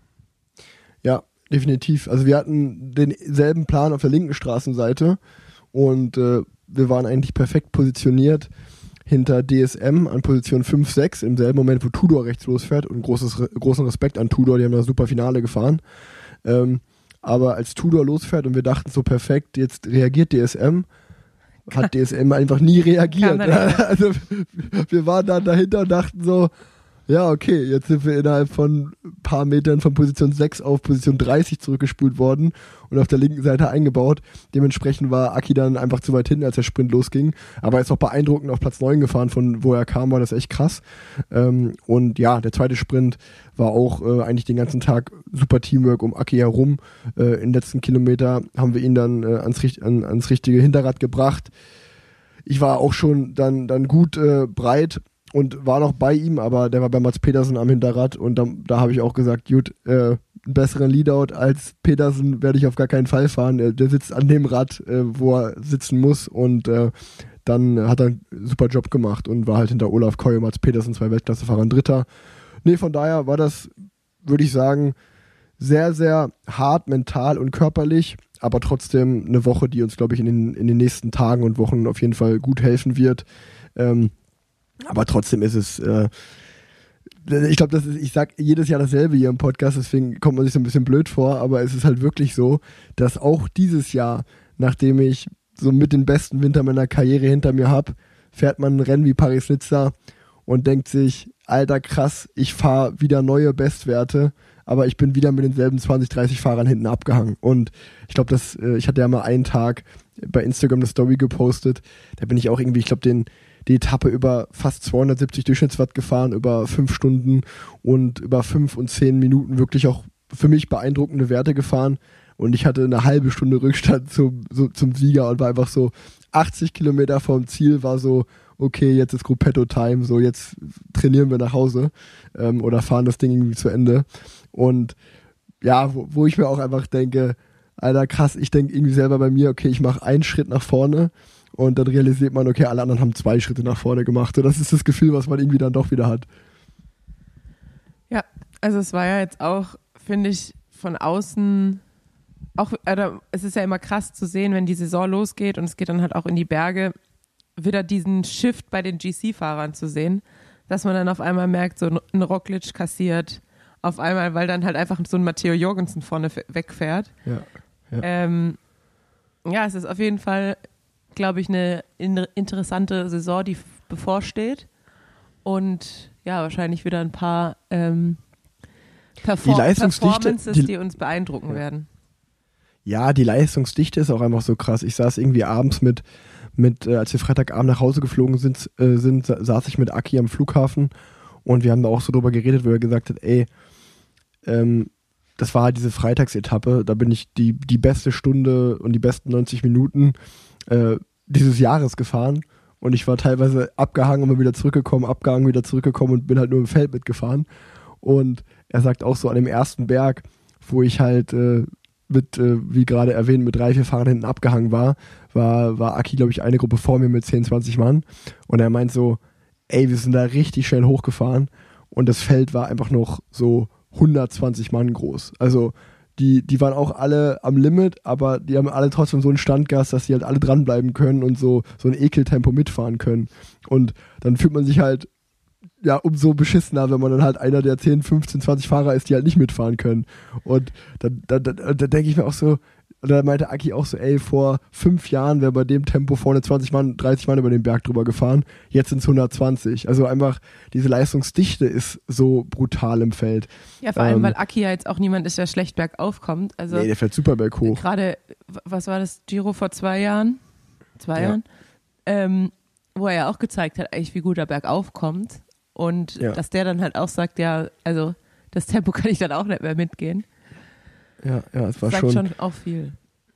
Ja, definitiv. Also wir hatten denselben Plan auf der linken Straßenseite und äh, wir waren eigentlich perfekt positioniert hinter D S M an Position fünf, sechs, im selben Moment, wo Tudor rechts losfährt, und großes, großen Respekt an Tudor, die haben das super Finale gefahren. Ähm, aber als Tudor losfährt und wir dachten so, perfekt, jetzt reagiert D S M, hat D S M einfach nie reagiert. Also wir waren dann dahinter und dachten so, ja, okay, jetzt sind wir innerhalb von ein paar Metern von Position sechs auf Position dreißig zurückgespult worden und auf der linken Seite eingebaut. Dementsprechend war Aki dann einfach zu weit hinten, als der Sprint losging. Aber er ist auch beeindruckend auf Platz neun gefahren, von wo er kam, war das echt krass. Ähm, und ja, der zweite Sprint war auch äh, eigentlich den ganzen Tag super Teamwork um Aki herum. Äh, in den letzten Kilometer haben wir ihn dann äh, ans, an, ans richtige Hinterrad gebracht. Ich war auch schon dann, dann gut äh, breit und war noch bei ihm, aber der war bei Mats Pedersen am Hinterrad und da, da habe ich auch gesagt, gut, äh, einen besseren Leadout als Pedersen werde ich auf gar keinen Fall fahren. Der, der sitzt an dem Rad, äh, wo er sitzen muss, und äh, dann hat er einen super Job gemacht und war halt hinter Olaf Koy und Mats Pedersen, zwei Weltklassefahrern, Dritter. Nee, von daher war das, würde ich sagen, sehr, sehr hart mental und körperlich, aber trotzdem eine Woche, die uns, glaube ich, in den, in den nächsten Tagen und Wochen auf jeden Fall gut helfen wird. Ähm, Aber trotzdem ist es, äh, ich glaube, das ist, ich sag jedes Jahr dasselbe hier im Podcast, deswegen kommt man sich so ein bisschen blöd vor, aber es ist halt wirklich so, dass auch dieses Jahr, nachdem ich so mit den besten Winter meiner Karriere hinter mir habe, fährt man ein Rennen wie Paris-Nizza und denkt sich, alter krass, ich fahre wieder neue Bestwerte, aber ich bin wieder mit denselben zwanzig, dreißig Fahrern hinten abgehangen. Und ich glaube, dass äh, ich hatte ja mal einen Tag bei Instagram eine Story gepostet, da bin ich auch irgendwie, ich glaube, den die Etappe über fast zweihundertsiebzig Durchschnittswatt gefahren, über fünf Stunden und über fünf und zehn Minuten wirklich auch für mich beeindruckende Werte gefahren. Und ich hatte eine halbe Stunde Rückstand zum, so, zum Sieger und war einfach so achtzig Kilometer vom Ziel, war so, okay, jetzt ist Gruppetto-Time, so jetzt trainieren wir nach Hause ähm, oder fahren das Ding irgendwie zu Ende. Und ja, wo, wo ich mir auch einfach denke, Alter, krass, ich denke irgendwie selber bei mir, okay, ich mache einen Schritt nach vorne und dann realisiert man, okay, alle anderen haben zwei Schritte nach vorne gemacht. Und das ist das Gefühl, was man irgendwie dann doch wieder hat. Ja, also es war ja jetzt auch, finde ich, von außen auch, also es ist ja immer krass zu sehen, wenn die Saison losgeht und es geht dann halt auch in die Berge, wieder diesen Shift bei den G C-Fahrern zu sehen, dass man dann auf einmal merkt, so ein Roglic kassiert, auf einmal, weil dann halt einfach so ein Matteo Jorgensen vorne f- wegfährt. Ja, ja. Ähm, ja, es ist auf jeden Fall, glaube ich, eine in- interessante Saison, die f- bevorsteht und ja, wahrscheinlich wieder ein paar ähm, Perform- Die Leistungsdichte- Performances, die- die uns beeindrucken Ja. werden. Ja, die Leistungsdichte ist auch einfach so krass. Ich saß irgendwie abends mit, mit äh, als wir Freitagabend nach Hause geflogen sind, äh, sind, sa- saß ich mit Aki am Flughafen und wir haben da auch so drüber geredet, wo er gesagt hat, ey, ähm, das war halt diese Freitagsetappe, da bin ich die, die beste Stunde und die besten neunzig Minuten äh, dieses Jahres gefahren und ich war teilweise abgehangen und bin wieder zurückgekommen, abgehangen, wieder zurückgekommen und bin halt nur im Feld mitgefahren. Und er sagt auch so an dem ersten Berg, wo ich halt äh, mit, äh, wie gerade erwähnt, mit drei, vier Fahrern hinten abgehangen war, war, war Aki, glaube ich, eine Gruppe vor mir mit zehn, zwanzig Mann. Und er meint so, ey, wir sind da richtig schnell hochgefahren und das Feld war einfach noch so hundertzwanzig Mann groß. Also die, die waren auch alle am Limit, aber die haben alle trotzdem so einen Standgas, dass die halt alle dranbleiben können und so, so ein Ekeltempo mitfahren können. Und dann fühlt man sich halt ja umso beschissener, wenn man dann halt einer der zehn, fünfzehn, zwanzig Fahrer ist, die halt nicht mitfahren können. Und dann, dann, dann, dann denke ich mir auch so, und da meinte Aki auch so, ey, vor fünf Jahren wäre bei dem Tempo vorne zwanzig Mann, dreißig Mann über den Berg drüber gefahren, jetzt sind es hundertzwanzig. Also einfach, diese Leistungsdichte ist so brutal im Feld. Ja, vor allem, Ähm, weil Aki ja jetzt auch niemand ist, der schlecht bergauf kommt. Also Nee, der fährt super berghoch. gerade, w- was war das, Giro vor zwei Jahren? Zwei Ja. Jahren? Ähm, wo er ja auch gezeigt hat, eigentlich, wie gut er bergauf kommt. Und Ja. dass der dann halt auch sagt, ja, also das Tempo kann ich dann auch nicht mehr mitgehen. Ja, ja, es war Sagt schon. schon auch viel.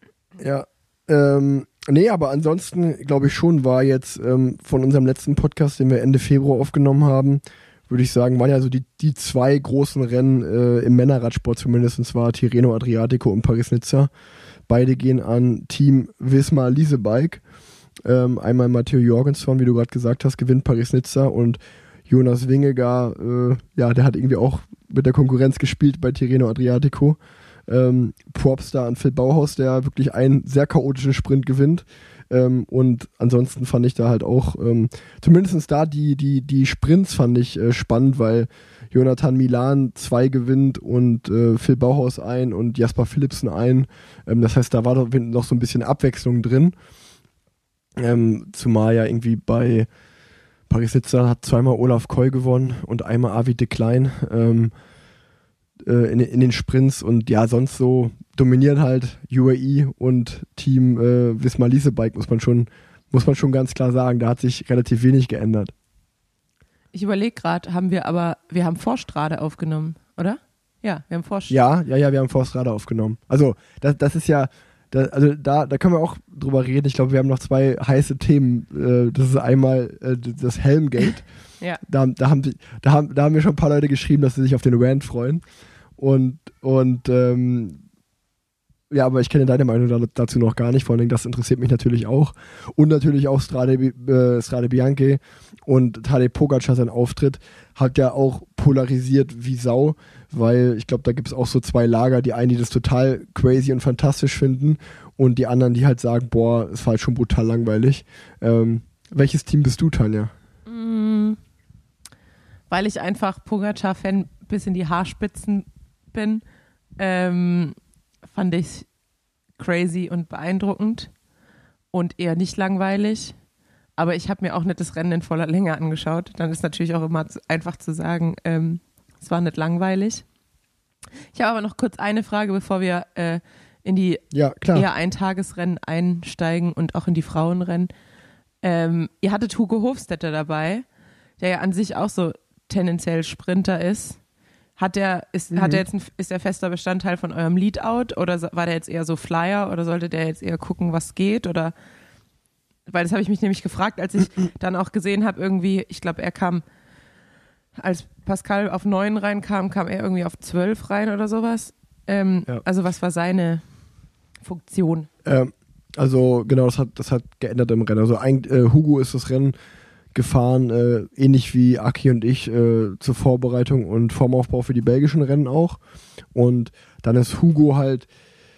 Ja. Ähm, nee, aber ansonsten glaube ich schon, war jetzt ähm, von unserem letzten Podcast, den wir Ende Februar aufgenommen haben, würde ich sagen, waren ja so die, die zwei großen Rennen äh, im Männerradsport zumindest, und zwar Tirreno Adriatico und Paris-Nizza. Beide gehen an Team Visma Leasebike. Ähm, einmal Matteo Jorgensen, wie du gerade gesagt hast, gewinnt Paris-Nizza und Jonas Wingegaard, äh, ja, der hat irgendwie auch mit der Konkurrenz gespielt bei Tirreno Adriatico. Ähm, Props da an Phil Bauhaus, der wirklich einen sehr chaotischen Sprint gewinnt. Ähm, und ansonsten fand ich da halt auch, ähm, zumindest da die, die, die Sprints fand ich äh, spannend, weil Jonathan Milan zwei gewinnt und äh, Phil Bauhaus ein und Jasper Philipsen ein. Ähm, das heißt, da war doch noch so ein bisschen Abwechslung drin. Ähm, zumal ja irgendwie bei Paris-Nizza hat zweimal Olaf Koy gewonnen und einmal Avi de Klein ähm, äh, in, in den Sprints und ja, sonst so dominiert halt U A E und Team äh, Visma Leasebike, muss man schon, muss man schon ganz klar sagen, da hat sich relativ wenig geändert. Ich überlege gerade, haben wir aber, wir haben Vorstrade aufgenommen, oder? Ja, wir haben Vorstrade. Ja, ja, ja, wir haben Forstrada aufgenommen. Also das, das ist ja, da, also da, da können wir auch drüber reden. Ich glaube, wir haben noch zwei heiße Themen. Äh, das ist einmal äh, das Helmgate. Ja. Da, da, haben, die- da, haben, da haben mir schon ein paar Leute geschrieben, dass sie sich auf den Rant freuen. Und, und ähm, ja, aber ich kenne deine Meinung da, dazu noch gar nicht. Vor allem, das interessiert mich natürlich auch. Und natürlich auch Strade, äh, Strade Bianche und Tadej Pogacar, sein Auftritt, hat ja auch polarisiert wie Sau, weil ich glaube, da gibt es auch so zwei Lager. Die einen, die das total crazy und fantastisch finden und die anderen, die halt sagen, boah, es war halt schon brutal langweilig. Ähm, welches Team bist du, Tanja? Mm, weil ich einfach Pogacar-Fan bis in die Haarspitzen bin, ähm, fand ich crazy und beeindruckend und eher nicht langweilig. Aber ich habe mir auch nicht das Rennen in voller Länge angeschaut. Dann ist natürlich auch immer zu, einfach zu sagen, ähm, es war nicht langweilig. Ich habe aber noch kurz eine Frage, bevor wir äh, in die Ja, klar. eher Eintagesrennen einsteigen und auch in die Frauenrennen. Ähm, ihr hattet Hugo Hofstetter dabei, der ja an sich auch so tendenziell Sprinter ist. Hat der, ist, Mhm. hat der jetzt ein, ist der fester Bestandteil von eurem Leadout oder so- war der jetzt eher so Flyer oder sollte der jetzt eher gucken, was geht? Oder weil das habe ich mich nämlich gefragt, als ich dann auch gesehen habe, irgendwie, ich glaube, er kam, als Pascal auf neun reinkam, kam er irgendwie auf zwölf rein oder sowas. Ähm, Ja. Also was war seine Funktion? Ähm, Also genau, das hat, das hat geändert im Rennen. Also eigentlich, äh, Hugo ist das Rennen gefahren, äh, ähnlich wie Aki und ich äh, zur Vorbereitung und Formaufbau für die belgischen Rennen auch. Und dann ist Hugo halt,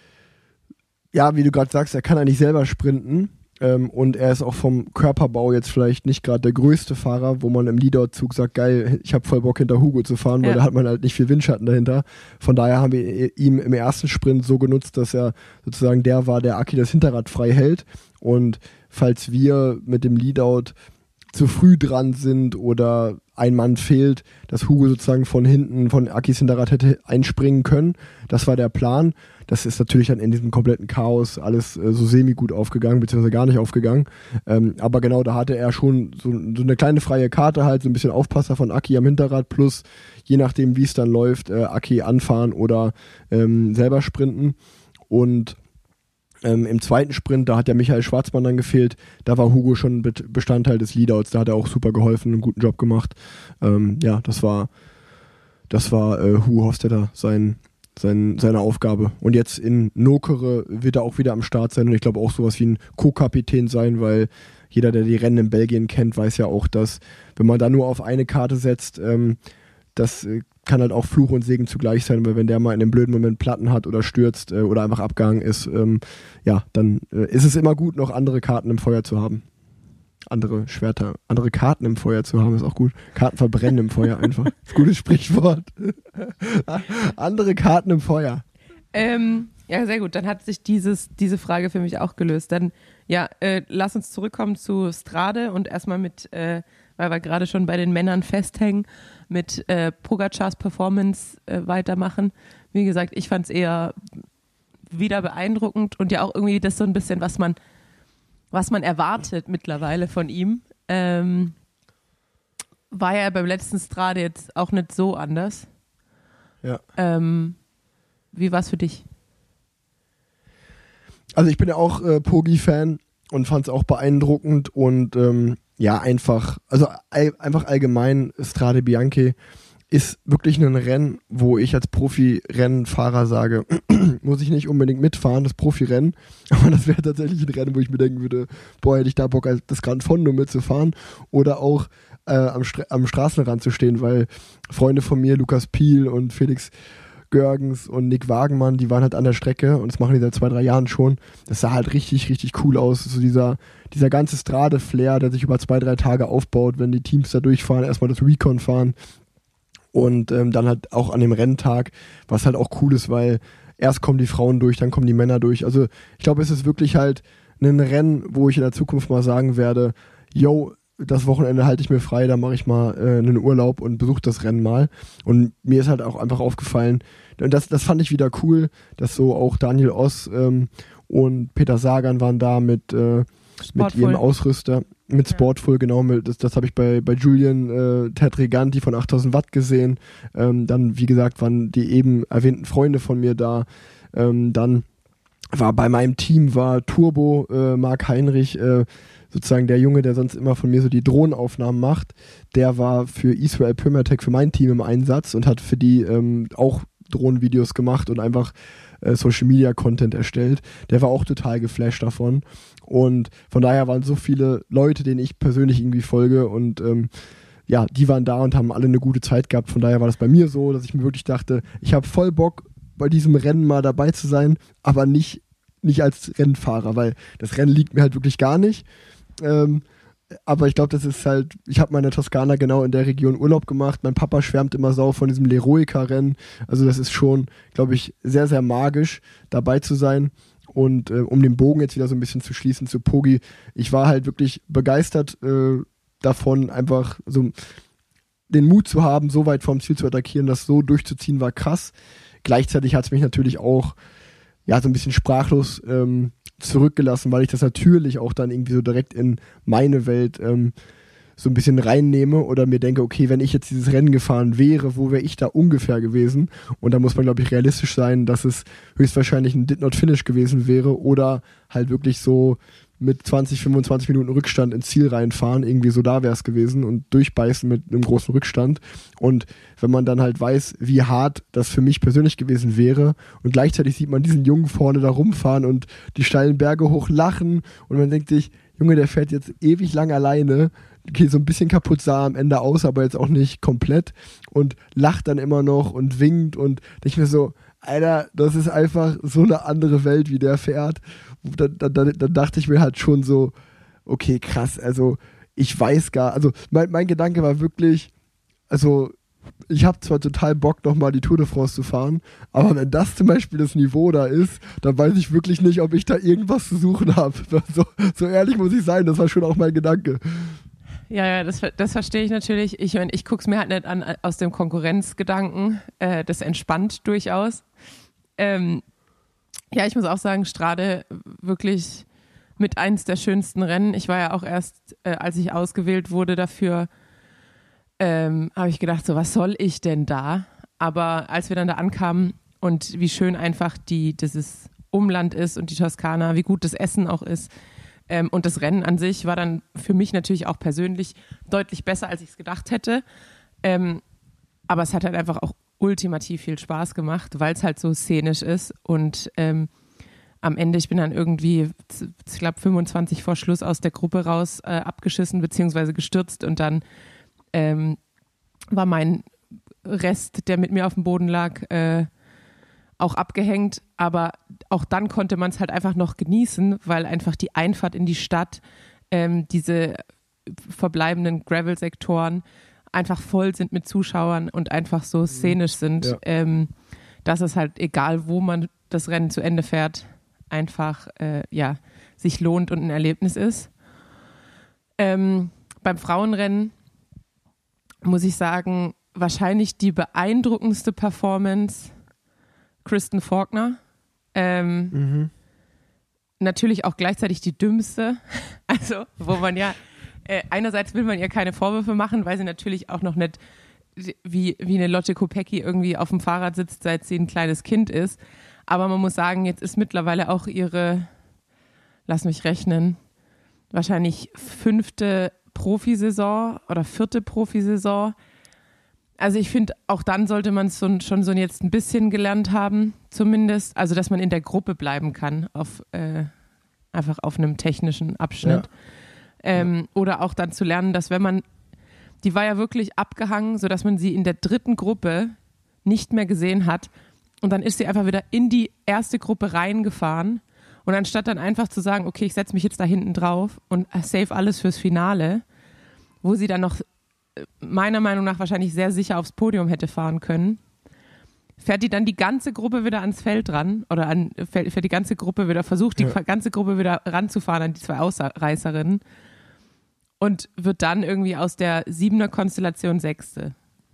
ja, wie du gerade sagst, er kann eigentlich selber sprinten. Ähm, und er ist auch vom Körperbau jetzt vielleicht nicht gerade der größte Fahrer, wo man im Leadout-Zug sagt, geil, ich habe voll Bock hinter Hugo zu fahren, weil ja. da hat man halt nicht viel Windschatten dahinter. Von daher haben wir ihn im ersten Sprint so genutzt, dass er sozusagen der war, der Aki das Hinterrad frei hält. Und falls wir mit dem Leadout zu früh dran sind oder ein Mann fehlt, dass Hugo sozusagen von hinten, von Akis Hinterrad hätte einspringen können. Das war der Plan. Das ist natürlich dann in diesem kompletten Chaos alles äh, so semi-gut aufgegangen, beziehungsweise gar nicht aufgegangen. Ähm, aber genau, da hatte er schon so, so eine kleine freie Karte halt, so ein bisschen Aufpasser von Aki am Hinterrad, plus je nachdem, wie es dann läuft, äh, Aki anfahren oder ähm, selber sprinten. Und Ähm, im zweiten Sprint, da hat ja Michael Schwarzmann dann gefehlt, da war Hugo schon Be- Bestandteil des Leadouts, da hat er auch super geholfen, einen guten Job gemacht. Ähm, ja, das war das war äh, Hugo Hofstetter sein, sein, seine Aufgabe. Und jetzt in Nokere wird er auch wieder am Start sein und ich glaube auch sowas wie ein Co-Kapitän sein, weil jeder, der die Rennen in Belgien kennt, weiß ja auch, dass wenn man da nur auf eine Karte setzt, ähm, das äh, kann halt auch Fluch und Segen zugleich sein, weil wenn der mal in einem blöden Moment Platten hat oder stürzt äh, oder einfach abgehangen ist, ähm, ja, dann äh, ist es immer gut, noch andere Karten im Feuer zu haben. Andere Schwerter, andere Karten im Feuer zu haben, ist auch gut. Karten verbrennen im Feuer einfach. Das ist ein gutes Sprichwort. Andere Karten im Feuer. Ähm, ja, sehr gut. Dann hat sich dieses, diese Frage für mich auch gelöst. Dann, ja, äh, lass uns zurückkommen zu Strade und erstmal mit, äh, weil wir gerade schon bei den Männern festhängen, mit äh, Pogacars Performance äh, weitermachen. Wie gesagt, ich fand es eher wieder beeindruckend und ja auch irgendwie das so ein bisschen, was man, was man erwartet mittlerweile von ihm. Ähm, war ja beim letzten Strade jetzt auch nicht so anders. Ja. Ähm, wie war es für dich? Also ich bin ja auch äh, Pogi-Fan und fand es auch beeindruckend und ähm, ja, einfach, also all, einfach allgemein, Strade Bianche ist wirklich ein Rennen, wo ich als Profi-Rennfahrer sage, muss ich nicht unbedingt mitfahren, das Profirennen, aber das wäre tatsächlich ein Rennen, wo ich mir denken würde, boah, hätte ich da Bock, das Gran Fondo mitzufahren oder auch äh, am, Stra- am Straßenrand zu stehen, weil Freunde von mir, Lukas Piel und Felix Görgens und Nick Wagenmann, die waren halt an der Strecke und das machen die seit zwei, drei Jahren schon. Das sah halt richtig, richtig cool aus. So dieser, dieser ganze Strade-Flair, der sich über zwei, drei Tage aufbaut, wenn die Teams da durchfahren, erstmal das Recon fahren und ähm, dann halt auch an dem Renntag, was halt auch cool ist, weil erst kommen die Frauen durch, dann kommen die Männer durch. Also ich glaube, es ist wirklich halt ein Rennen, wo ich in der Zukunft mal sagen werde, yo, das Wochenende halte ich mir frei, da mache ich mal äh, einen Urlaub und besuche das Rennen mal. Und mir ist halt auch einfach aufgefallen, und das, das fand ich wieder cool, dass so auch Daniel Oss ähm, und Peter Sagan waren da mit, äh, mit ihrem Ausrüster, mit ja. Sportful, genau, mit, das, das habe ich bei, bei Julian äh, Tetriganti von achttausend Watt gesehen. Ähm, dann, wie gesagt, waren die eben erwähnten Freunde von mir da. Ähm, dann war bei meinem Team war Turbo, äh, Marc Heinrich, äh, sozusagen der Junge, der sonst immer von mir so die Drohnenaufnahmen macht, der war für Israel Primatech für mein Team im Einsatz und hat für die ähm, auch Drohnenvideos gemacht und einfach äh, Social Media Content erstellt. Der war auch total geflasht davon und von daher waren so viele Leute, denen ich persönlich irgendwie folge und ähm, ja, die waren da und haben alle eine gute Zeit gehabt. Von daher war das bei mir so, dass ich mir wirklich dachte, ich habe voll Bock, bei diesem Rennen mal dabei zu sein, aber nicht, nicht als Rennfahrer, weil das Rennen liegt mir halt wirklich gar nicht. Ähm, aber ich glaube, das ist halt, ich habe mal in der Toskana genau in der Region Urlaub gemacht. Mein Papa schwärmt immer sau von diesem Leroica-Rennen. Also das ist schon, glaube ich, sehr, sehr magisch, dabei zu sein. Und äh, um den Bogen jetzt wieder so ein bisschen zu schließen zu Pogi, ich war halt wirklich begeistert äh, davon, einfach so den Mut zu haben, so weit vom Ziel zu attackieren, das so durchzuziehen, war krass. Gleichzeitig hat es mich natürlich auch ja so ein bisschen sprachlos ähm, zurückgelassen, weil ich das natürlich auch dann irgendwie so direkt in meine Welt ähm, so ein bisschen reinnehme oder mir denke, okay, wenn ich jetzt dieses Rennen gefahren wäre, wo wäre ich da ungefähr gewesen? Und da muss man, glaube ich, realistisch sein, dass es höchstwahrscheinlich ein Did Not Finish gewesen wäre oder halt wirklich so mit zwanzig, fünfundzwanzig Minuten Rückstand ins Ziel reinfahren, irgendwie so da wäre es gewesen und durchbeißen mit einem großen Rückstand. Und wenn man dann halt weiß, wie hart das für mich persönlich gewesen wäre und gleichzeitig sieht man diesen Jungen vorne da rumfahren und die steilen Berge hoch lachen und man denkt sich, Junge, der fährt jetzt ewig lang alleine, okay, so ein bisschen kaputt sah am Ende aus, aber jetzt auch nicht komplett und lacht dann immer noch und winkt und ich mir so, Alter, das ist einfach so eine andere Welt, wie der fährt. Dann, dann, dann dachte ich mir halt schon so, okay, krass, also ich weiß gar, also mein, mein Gedanke war wirklich, also ich habe zwar total Bock, nochmal die Tour de France zu fahren, aber wenn das zum Beispiel das Niveau da ist, dann weiß ich wirklich nicht, ob ich da irgendwas zu suchen habe. So, so ehrlich muss ich sein, das war schon auch mein Gedanke. Ja, ja, das, das verstehe ich natürlich. Ich meine, ich gucke es mir halt nicht an aus dem Konkurrenzgedanken. Äh, das entspannt durchaus. Ähm, ja, ich muss auch sagen, Strade wirklich mit eins der schönsten Rennen. Ich war ja auch erst, äh, als ich ausgewählt wurde dafür, ähm, habe ich gedacht, so was soll ich denn da? Aber als wir dann da ankamen und wie schön einfach die, dieses Umland ist und die Toskana, wie gut das Essen auch ist, Ähm, und das Rennen an sich war dann für mich natürlich auch persönlich deutlich besser, als ich es gedacht hätte. Ähm, aber es hat halt einfach auch ultimativ viel Spaß gemacht, weil es halt so szenisch ist. Und ähm, am Ende, ich bin dann irgendwie, ich glaube, fünfundzwanzig vor Schluss aus der Gruppe raus äh, abgeschissen bzw. gestürzt. Und dann ähm, war mein Rest, der mit mir auf dem Boden lag, äh, auch abgehängt, aber auch dann konnte man es halt einfach noch genießen, weil einfach die Einfahrt in die Stadt, ähm, diese verbleibenden Gravel-Sektoren einfach voll sind mit Zuschauern und einfach so szenisch sind, ja. ähm, dass es halt, egal wo man das Rennen zu Ende fährt, einfach äh, ja, sich lohnt und ein Erlebnis ist. Ähm, beim Frauenrennen muss ich sagen, wahrscheinlich die beeindruckendste Performance Kristen Faulkner. Ähm, Mhm. Natürlich auch gleichzeitig die dümmste. Also, wo man ja, äh, einerseits will man ihr keine Vorwürfe machen, weil sie natürlich auch noch nicht wie, wie eine Lotte Kopecky irgendwie auf dem Fahrrad sitzt, seit sie ein kleines Kind ist. Aber man muss sagen, jetzt ist mittlerweile auch ihre, lass mich rechnen, wahrscheinlich fünfte Profisaison oder vierte Profisaison. Also ich finde, auch dann sollte man es so, schon so jetzt ein bisschen gelernt haben, zumindest. Also dass man in der Gruppe bleiben kann, auf, äh, einfach auf einem technischen Abschnitt. Ja. Ähm, oder auch dann zu lernen, dass wenn man, die war ja wirklich abgehangen, sodass man sie in der dritten Gruppe nicht mehr gesehen hat. Und dann ist sie einfach wieder in die erste Gruppe reingefahren. Und anstatt dann einfach zu sagen, okay, ich setze mich jetzt da hinten drauf und save alles fürs Finale, wo sie dann noch meiner Meinung nach wahrscheinlich sehr sicher aufs Podium hätte fahren können, fährt die dann die ganze Gruppe wieder ans Feld ran oder an, fährt die ganze Gruppe wieder, versucht die ja. ganze Gruppe wieder ranzufahren an die zwei Ausreißerinnen und wird dann irgendwie aus der Siebener Konstellation Sechste.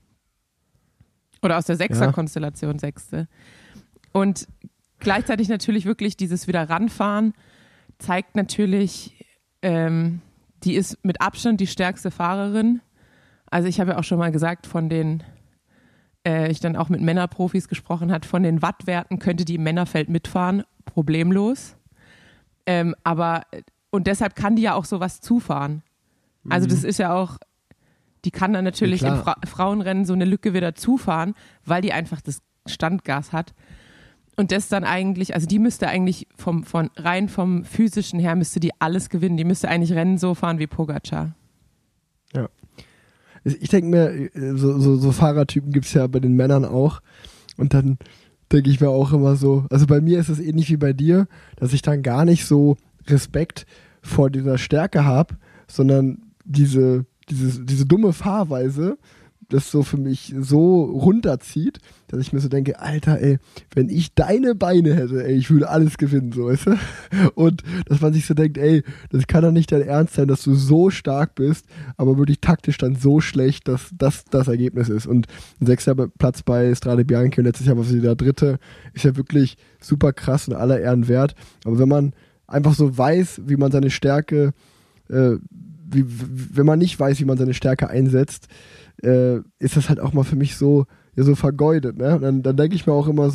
Oder aus der Sechser Konstellation Sechste. Und gleichzeitig natürlich wirklich dieses wieder ranfahren zeigt natürlich, ähm, die ist mit Abstand die stärkste Fahrerin. Also ich habe ja auch schon mal gesagt, von den, äh, ich dann auch mit Männerprofis gesprochen hat, von den Wattwerten könnte die im Männerfeld mitfahren, problemlos. Ähm, aber, und deshalb kann die ja auch sowas zufahren. Also das ist ja auch, die kann dann natürlich ja, im Fra- Frauenrennen so eine Lücke wieder zufahren, weil die einfach das Standgas hat. Und das dann eigentlich, also die müsste eigentlich vom, von, rein vom Physischen her, müsste die alles gewinnen. Die müsste eigentlich Rennen so fahren wie Pogacar. Ja. Ich denke mir, so, so, so Fahrertypen gibt es ja bei den Männern auch. Und dann denke ich mir auch immer so, also bei mir ist es ähnlich wie bei dir, dass ich dann gar nicht so Respekt vor dieser Stärke habe, sondern diese, diese, diese dumme Fahrweise, das so für mich so runterzieht, dass ich mir so denke, Alter, ey, wenn ich deine Beine hätte, ey, ich würde alles gewinnen, so, weißt du? Und dass man sich so denkt, ey, das kann doch nicht dein Ernst sein, dass du so stark bist, aber wirklich taktisch dann so schlecht, dass das das Ergebnis ist. Und ein sechster Platz bei Strade Bianchi und letztes Jahr war sie der dritte, ist ja wirklich super krass und aller Ehren wert. Aber wenn man einfach so weiß, wie man seine Stärke, äh, wie, wenn man nicht weiß, wie man seine Stärke einsetzt, äh, ist das halt auch mal für mich so, ja, so vergeudet, ne? Und dann, dann denke ich mir auch immer so,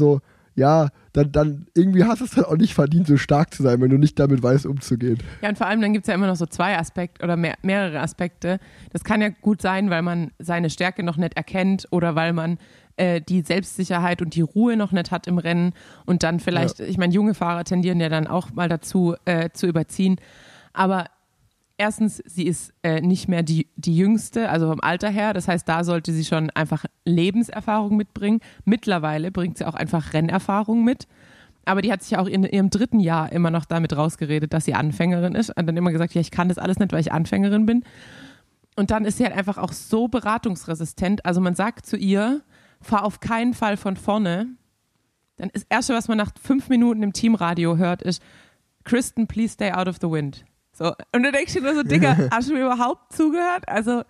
ja, dann, dann irgendwie hast du es dann auch nicht verdient, so stark zu sein, wenn du nicht damit weißt, umzugehen. Ja, und vor allem dann gibt es ja immer noch so zwei Aspekte oder mehr, mehrere Aspekte. Das kann ja gut sein, weil man seine Stärke noch nicht erkennt oder weil man äh, die Selbstsicherheit und die Ruhe noch nicht hat im Rennen und dann vielleicht, ja. ich meine, junge Fahrer tendieren ja dann auch mal dazu, äh, zu überziehen. Aber erstens, sie ist äh, nicht mehr die, die Jüngste, also vom Alter her. Das heißt, da sollte sie schon einfach Lebenserfahrung mitbringen. Mittlerweile bringt sie auch einfach Rennerfahrung mit. Aber die hat sich auch in ihrem dritten Jahr immer noch damit rausgeredet, dass sie Anfängerin ist. Und dann immer gesagt, ja, ich kann das alles nicht, weil ich Anfängerin bin. Und dann ist sie halt einfach auch so beratungsresistent. Also man sagt zu ihr, fahr auf keinen Fall von vorne. Dann ist das Erste, was man nach fünf Minuten im Teamradio hört, ist, Kristen, please stay out of the wind. So. Und du denkst dir nur so, Digga, hast du mir überhaupt zugehört? Also,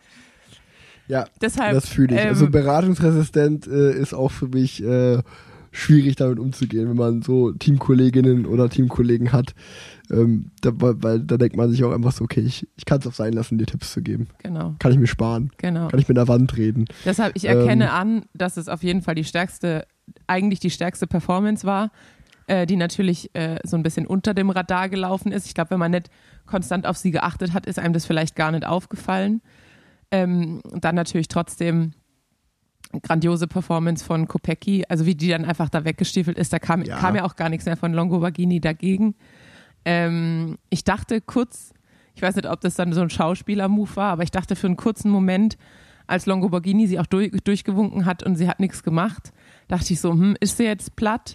ja, deshalb, das fühle ich. Ähm, also beratungsresistent äh, ist auch für mich äh, schwierig, damit umzugehen, wenn man so Teamkolleginnen oder Teamkollegen hat. Ähm, da, weil da denkt man sich auch einfach so, okay, ich, ich kann es auch sein lassen, dir Tipps zu geben. Genau. Kann ich mir sparen. Genau. Kann ich mit der Wand reden. Deshalb, ich erkenne ähm, an, dass es auf jeden Fall die stärkste, eigentlich die stärkste Performance war, äh, die natürlich äh, so ein bisschen unter dem Radar gelaufen ist. Ich glaube, wenn man nicht konstant auf sie geachtet hat, ist einem das vielleicht gar nicht aufgefallen. Ähm, dann natürlich trotzdem grandiose Performance von Kopecky, also wie die dann einfach da weggestiefelt ist, da kam ja, kam ja auch gar nichts mehr von Longoborghini dagegen. Ähm, ich dachte kurz, ich weiß nicht, ob das dann so ein Schauspieler-Move war, aber ich dachte für einen kurzen Moment, als Longoborghini sie auch durch, durchgewunken hat und sie hat nichts gemacht, dachte ich so, hm, ist sie jetzt platt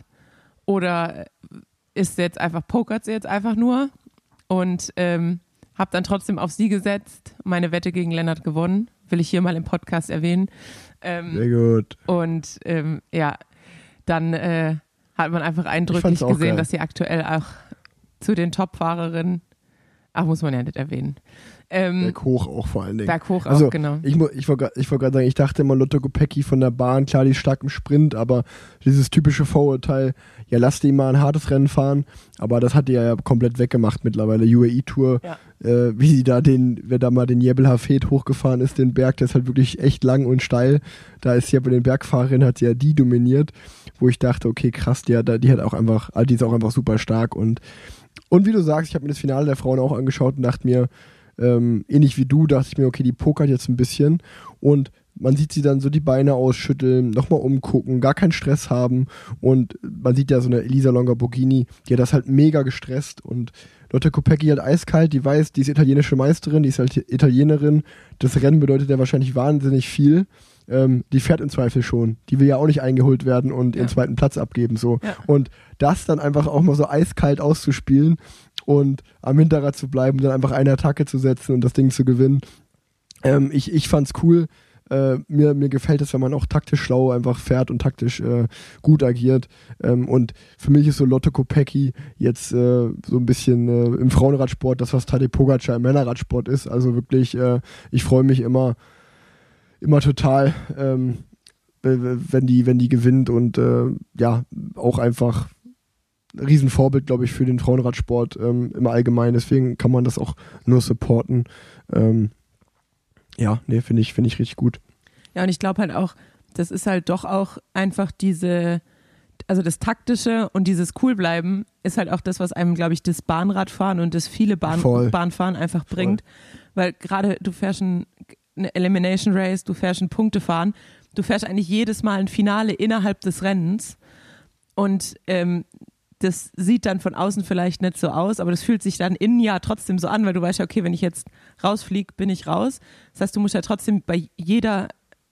oder ist sie jetzt einfach, pokert sie jetzt einfach nur? Und ähm, habe dann trotzdem auf sie gesetzt, meine Wette gegen Lennart gewonnen, will ich hier mal im Podcast erwähnen. Ähm, Sehr gut. Und ähm, ja, dann äh, hat man einfach eindrücklich gesehen, geil. dass sie aktuell auch zu den Top-Fahrerinnen, ach, muss man ja nicht erwähnen. Ähm, Berghoch auch vor allen Dingen. Berghoch auch, also, genau. Ich, ich wollte ich wollt gerade sagen, ich dachte immer, Lotte Kopecky von der Bahn, klar, die ist stark im Sprint, aber dieses typische Vorurteil, ja, lass die mal ein hartes Rennen fahren, aber das hat die ja komplett weggemacht mittlerweile. U A E-Tour, ja. äh, wie sie da den, wer da mal den Jebel Hafed hochgefahren ist, den Berg, der ist halt wirklich echt lang und steil. Da ist sie ja bei den Bergfahrerinnen, hat sie ja die dominiert, wo ich dachte, okay, krass, die hat, die hat auch einfach, die ist auch einfach super stark und Und wie du sagst, ich habe mir das Finale der Frauen auch angeschaut und dachte mir, ähm, ähnlich wie du, dachte ich mir, okay, die pokert jetzt ein bisschen und man sieht sie dann so die Beine ausschütteln, nochmal umgucken, gar keinen Stress haben und man sieht ja so eine Elisa Longoborghini, die hat das halt mega gestresst und Lotte Kopecky halt eiskalt, die weiß, die ist italienische Meisterin, die ist halt Italienerin, das Rennen bedeutet ja wahrscheinlich wahnsinnig viel. Ähm, die fährt im Zweifel schon. Die will ja auch nicht eingeholt werden und ja. ihren zweiten Platz abgeben. So. Ja. Und das dann einfach auch mal so eiskalt auszuspielen und am Hinterrad zu bleiben, dann einfach eine Attacke zu setzen und das Ding zu gewinnen. Ähm, ich, ich fand's cool. Äh, mir, mir gefällt es, wenn man auch taktisch schlau einfach fährt und taktisch äh, gut agiert. Ähm, und für mich ist so Lotte Kopecky jetzt äh, so ein bisschen äh, im Frauenradsport das, was Tadej Pogačar im Männerradsport ist. Also wirklich, äh, ich freue mich immer immer total, ähm, wenn die, wenn die gewinnt und äh, ja, auch einfach ein Riesenvorbild, glaube ich, für den Frauenradsport ähm, im Allgemeinen. Deswegen kann man das auch nur supporten. Ähm, ja, nee, finde ich, finde ich richtig gut. Ja, und ich glaube halt auch, das ist halt doch auch einfach diese, also das Taktische und dieses Coolbleiben ist halt auch das, was einem, glaube ich, das Bahnradfahren und das viele Bahn, Bahnfahren einfach bringt. Voll. Weil gerade du fährst ein eine Elimination Race, du fährst ein Punktefahren, du fährst eigentlich jedes Mal ein Finale innerhalb des Rennens und ähm, das sieht dann von außen vielleicht nicht so aus, aber das fühlt sich dann innen ja trotzdem so an, weil du weißt ja, okay, wenn ich jetzt rausfliege, bin ich raus. Das heißt, du musst ja trotzdem bei jeder,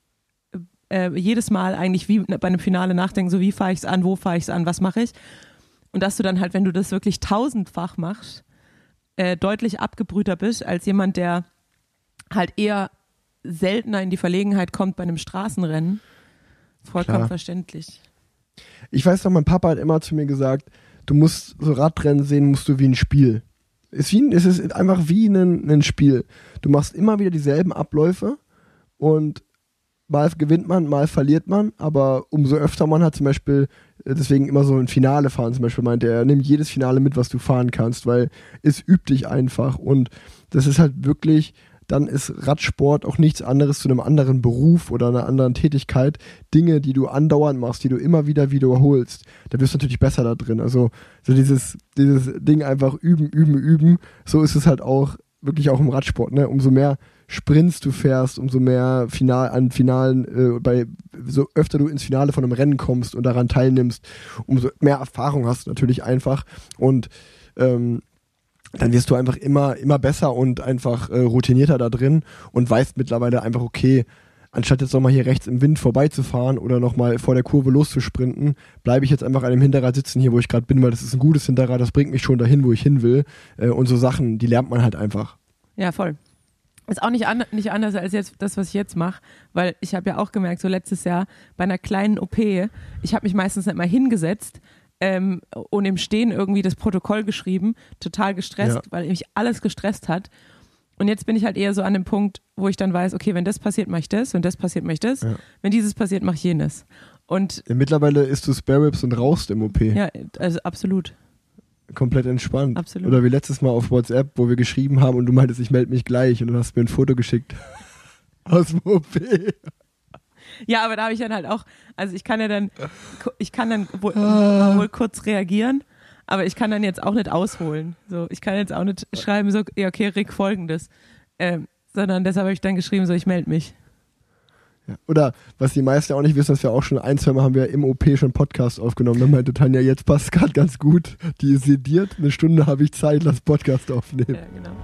äh, jedes Mal eigentlich wie bei einem Finale nachdenken, so wie fahre ich es an, wo fahre ich es an, was mache ich? Und dass du dann halt, wenn du das wirklich tausendfach machst, äh, deutlich abgebrühter bist als jemand, der halt eher seltener in die Verlegenheit kommt bei einem Straßenrennen. Vollkommen Klar. verständlich. Ich weiß noch, mein Papa hat immer zu mir gesagt, du musst so Radrennen sehen, musst du wie ein Spiel. Es ist, wie ein, es ist einfach wie ein, ein Spiel. Du machst immer wieder dieselben Abläufe und mal gewinnt man, mal verliert man, aber umso öfter man hat zum Beispiel, deswegen immer so ein Finale fahren zum Beispiel, meinte er, nimm jedes Finale mit, was du fahren kannst, weil es übt dich einfach und das ist halt wirklich dann ist Radsport auch nichts anderes zu einem anderen Beruf oder einer anderen Tätigkeit. Dinge, die du andauernd machst, die du immer wieder wiederholst, da wirst du natürlich besser da drin. Also so dieses, dieses Ding einfach üben, üben, üben, so ist es halt auch wirklich auch im Radsport, ne? Umso mehr Sprints du fährst, umso mehr Final, an Finalen, äh, bei so öfter du ins Finale von einem Rennen kommst und daran teilnimmst, umso mehr Erfahrung hast du natürlich einfach und ähm, dann wirst du einfach immer, immer besser und einfach äh, routinierter da drin und weißt mittlerweile einfach, okay, anstatt jetzt nochmal hier rechts im Wind vorbeizufahren oder nochmal vor der Kurve loszusprinten, bleibe ich jetzt einfach an dem Hinterrad sitzen hier, wo ich gerade bin, weil das ist ein gutes Hinterrad, das bringt mich schon dahin, wo ich hin will. Äh, und so Sachen, die lernt man halt einfach. Ja, voll. Ist auch nicht, an, nicht anders als jetzt das, was ich jetzt mache, weil ich habe ja auch gemerkt, so letztes Jahr bei einer kleinen O P, ich habe mich meistens nicht mal hingesetzt, Ähm, und im Stehen irgendwie das Protokoll geschrieben, total gestresst, ja. weil mich alles gestresst hat. Und jetzt bin ich halt eher so an dem Punkt, wo ich dann weiß, okay, wenn das passiert, mache ich das, wenn das passiert, mache ich das, ja. wenn dieses passiert, mache ich jenes. Und ja, mittlerweile isst du Spare Ribs und rauchst im O P. Ja, also absolut. Komplett entspannt. Absolut. Oder wie letztes Mal auf WhatsApp, wo wir geschrieben haben und du meintest, ich melde mich gleich und dann hast du mir ein Foto geschickt aus dem O P. Ja, aber da habe ich dann halt auch, also ich kann ja dann, ich kann dann wohl, ah. wohl kurz reagieren, aber ich kann dann jetzt auch nicht ausholen. So, ich kann jetzt auch nicht schreiben, so, ja, okay, Rick, folgendes. Ähm, sondern deshalb habe ich dann geschrieben, so, ich melde mich. Ja. Oder, was die meisten auch nicht wissen, dass wir auch schon ein, zwei Mal haben wir im O P schon Podcast aufgenommen. Dann meinte Tanja, jetzt passt gerade ganz gut. Die ist sediert, eine Stunde habe ich Zeit, lass Podcast aufnehmen. Ja, genau.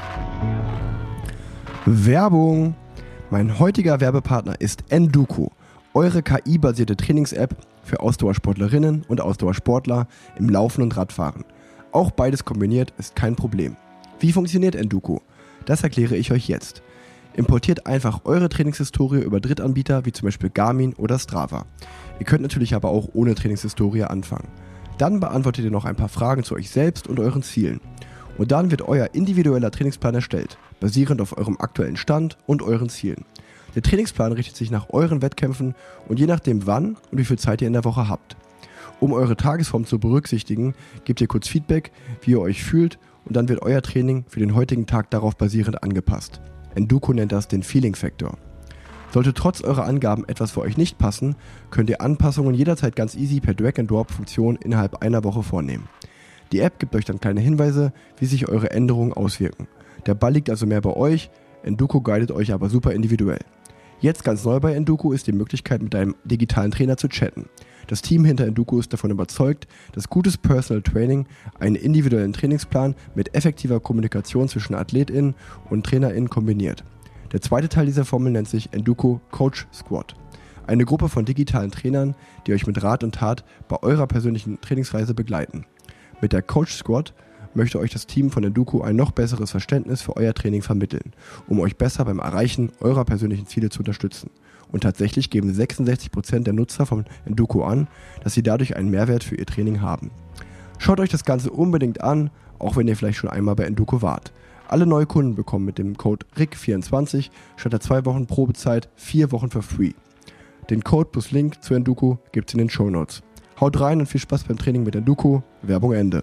Werbung. Mein heutiger Werbepartner ist Enduko, eure K I-basierte Trainings-App für Ausdauersportlerinnen und Ausdauersportler im Laufen und Radfahren. Auch beides kombiniert ist kein Problem. Wie funktioniert Enduko? Das erkläre ich euch jetzt. Importiert einfach eure Trainingshistorie über Drittanbieter wie zum Beispiel Garmin oder Strava. Ihr könnt natürlich aber auch ohne Trainingshistorie anfangen. Dann beantwortet ihr noch ein paar Fragen zu euch selbst und euren Zielen. Und dann wird euer individueller Trainingsplan erstellt, basierend auf eurem aktuellen Stand und euren Zielen. Der Trainingsplan richtet sich nach euren Wettkämpfen und je nachdem wann und wie viel Zeit ihr in der Woche habt. Um eure Tagesform zu berücksichtigen, gebt ihr kurz Feedback, wie ihr euch fühlt und dann wird euer Training für den heutigen Tag darauf basierend angepasst. Enduko nennt das den Feeling-Faktor. Sollte trotz eurer Angaben etwas für euch nicht passen, könnt ihr Anpassungen jederzeit ganz easy per Drag-and-Drop-Funktion innerhalb einer Woche vornehmen. Die App gibt euch dann kleine Hinweise, wie sich eure Änderungen auswirken. Der Ball liegt also mehr bei euch, Enduko guidet euch aber super individuell. Jetzt ganz neu bei Enduko ist die Möglichkeit, mit einem digitalen Trainer zu chatten. Das Team hinter Enduko ist davon überzeugt, dass gutes Personal Training einen individuellen Trainingsplan mit effektiver Kommunikation zwischen AthletInnen und TrainerInnen kombiniert. Der zweite Teil dieser Formel nennt sich Enduko Coach Squad. Eine Gruppe von digitalen Trainern, die euch mit Rat und Tat bei eurer persönlichen Trainingsreise begleiten. Mit der Coach Squad möchte euch das Team von Enduko ein noch besseres Verständnis für euer Training vermitteln, um euch besser beim Erreichen eurer persönlichen Ziele zu unterstützen. Und tatsächlich geben sechsundsechzig Prozent der Nutzer von Enduko an, dass sie dadurch einen Mehrwert für ihr Training haben. Schaut euch das Ganze unbedingt an, auch wenn ihr vielleicht schon einmal bei Enduko wart. Alle Neukunden bekommen mit dem Code R I C vierundzwanzig statt der zwei Wochen Probezeit vier Wochen for free. Den Code plus Link zu Enduko gibt's in den Shownotes. Haut rein und viel Spaß beim Training mit Enduko. Werbung Ende.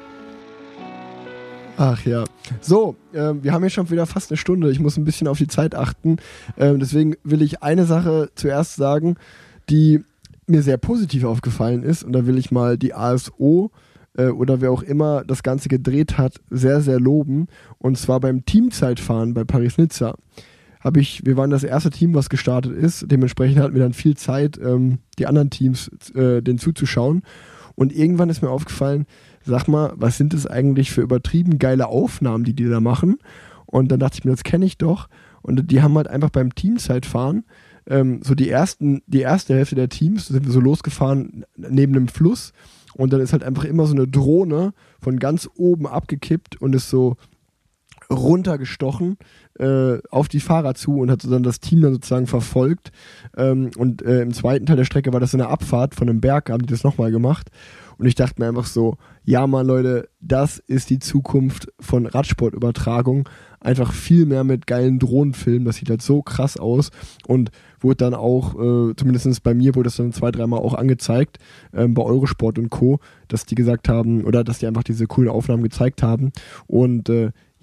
Ach ja. So, äh, wir haben hier schon wieder fast eine Stunde. Ich muss ein bisschen auf die Zeit achten. Äh, deswegen will ich eine Sache zuerst sagen, die mir sehr positiv aufgefallen ist. Und da will ich mal die A S O äh, oder wer auch immer das Ganze gedreht hat, sehr, sehr loben. Und zwar beim Teamzeitfahren bei Paris-Nizza. Habe ich, wir waren das erste Team, was gestartet ist. Dementsprechend hatten wir dann viel Zeit, ähm, die anderen Teams äh, denen zuzuschauen. Und irgendwann ist mir aufgefallen, sag mal, was sind das eigentlich für übertrieben geile Aufnahmen, die die da machen? Und dann dachte ich mir, das kenne ich doch. Und die haben halt einfach beim Teamzeitfahren, ähm, so die ersten, die erste Hälfte der Teams, sind wir so losgefahren neben einem Fluss. Und dann ist halt einfach immer so eine Drohne von ganz oben abgekippt und ist so runtergestochen äh, auf die Fahrer zu und hat so dann das Team dann sozusagen verfolgt. Ähm, und äh, im zweiten Teil der Strecke war das eine Abfahrt von einem Berg, haben die das nochmal gemacht. Und ich dachte mir einfach so, ja Mann Leute, das ist die Zukunft von Radsportübertragung. Einfach viel mehr mit geilen Drohnenfilmen, das sieht halt so krass aus und wurde dann auch, äh, zumindest bei mir wurde das dann zwei, dreimal auch angezeigt, ähm, bei Eurosport und Co., dass die gesagt haben, oder dass die einfach diese coolen Aufnahmen gezeigt haben und äh, ja,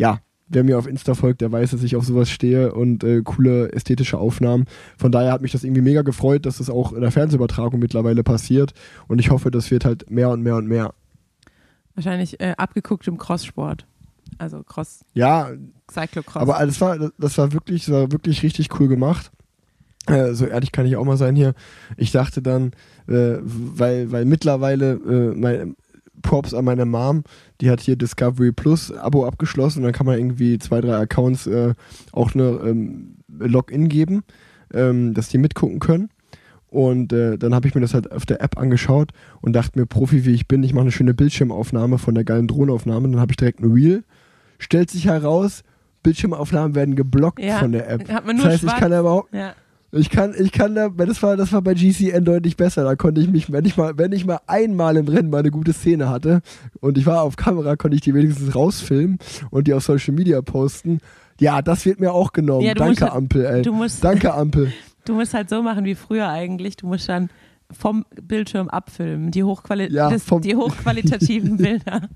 wer mir auf Insta folgt, der weiß, dass ich auf sowas stehe und äh, coole ästhetische Aufnahmen. Von daher hat mich das irgendwie mega gefreut, dass das auch in der Fernsehübertragung mittlerweile passiert und ich hoffe, das wird halt mehr und mehr und mehr. Wahrscheinlich äh, abgeguckt im Crosssport. Also Cross. Ja, Cyclocross. aber das war, das war wirklich, das war wirklich richtig cool gemacht. Äh, so ehrlich kann ich auch mal sein hier. Ich dachte dann, äh, weil, weil mittlerweile äh, mein, Props an meine Mom, die hat hier Discovery Plus Abo abgeschlossen und dann kann man irgendwie zwei, drei Accounts äh, auch eine ähm, Login geben, ähm, dass die mitgucken können. Und äh, dann habe ich mir das halt auf der App angeschaut und dachte mir, Profi wie ich bin, ich mache eine schöne Bildschirmaufnahme von der geilen Drohnenaufnahme. Dann habe ich direkt ein Reel. Stellt sich heraus, Bildschirmaufnahmen werden geblockt ja, von der App. Hat man nur das heißt, schwarz. ich kann da überhaupt, ja. ich kann, ich kann da, das war, das war bei G C N deutlich besser. Da konnte ich mich, wenn ich mal, wenn ich mal einmal im Rennen mal eine gute Szene hatte und ich war auf Kamera, konnte ich die wenigstens rausfilmen und die auf Social Media posten. Ja, das wird mir auch genommen. Ja, du Danke, musst- Ampel, ey. du musst- Danke, Ampel. Du musst halt so machen wie früher eigentlich. Du musst dann vom Bildschirm abfilmen, die, Hochquali- Ja, das, vom- die hochqualitativen Bilder.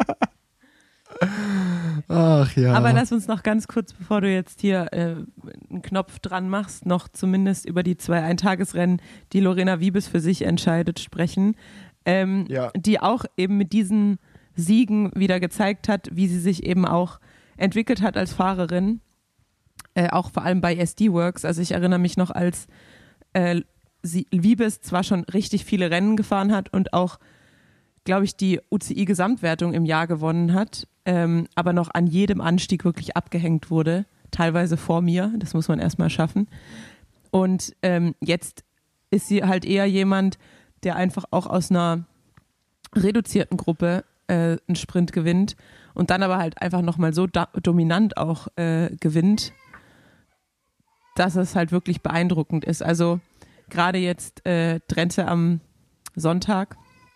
Ach ja. Aber lass uns noch ganz kurz, bevor du jetzt hier äh, einen Knopf dran machst, noch zumindest über die zwei Eintagesrennen, die Lorena Wiebes für sich entscheidet, sprechen, ähm, Ja. die auch eben mit diesen Siegen wieder gezeigt hat, wie sie sich eben auch entwickelt hat als Fahrerin, äh, auch vor allem bei S D Works. Also ich erinnere mich noch, als äh, sie, Wiebes zwar schon richtig viele Rennen gefahren hat und auch, glaube ich, die U C I-Gesamtwertung im Jahr gewonnen hat, ähm, aber noch an jedem Anstieg wirklich abgehängt wurde, teilweise vor mir, das muss man erstmal schaffen. Und ähm, jetzt ist sie halt eher jemand, der einfach auch aus einer reduzierten Gruppe äh, einen Sprint gewinnt und dann aber halt einfach nochmal so da- dominant auch äh, gewinnt, dass es halt wirklich beeindruckend ist. Also gerade jetzt äh, Drenthe am Sonntag,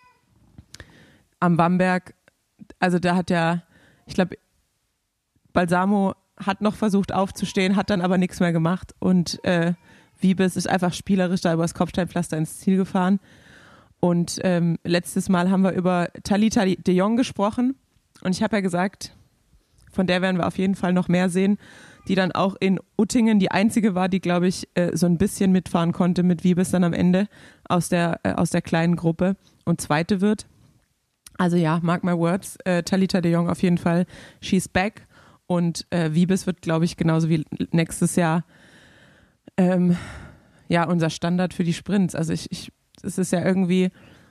am Bamberg, also da hat ja, ich glaube, Balsamo hat noch versucht aufzustehen, hat dann aber nichts mehr gemacht und äh, Wiebes ist einfach spielerisch da übers Kopfsteinpflaster ins Ziel gefahren. Und ähm, letztes Mal haben wir über Thalita de Jong gesprochen und ich habe ja gesagt, von der werden wir auf jeden Fall noch mehr sehen, die dann auch in Uttingen die einzige war, die, glaube ich, äh, so ein bisschen mitfahren konnte mit Wiebes dann am Ende aus der, äh, aus der kleinen Gruppe und zweite wird. Also ja, mark my words, äh, Thalita de Jong auf jeden Fall, she's back und äh, Wiebes wird, glaube ich, genauso wie nächstes Jahr ähm, ja unser Standard für die Sprints. Also ich, ich es ist ja irgendwie,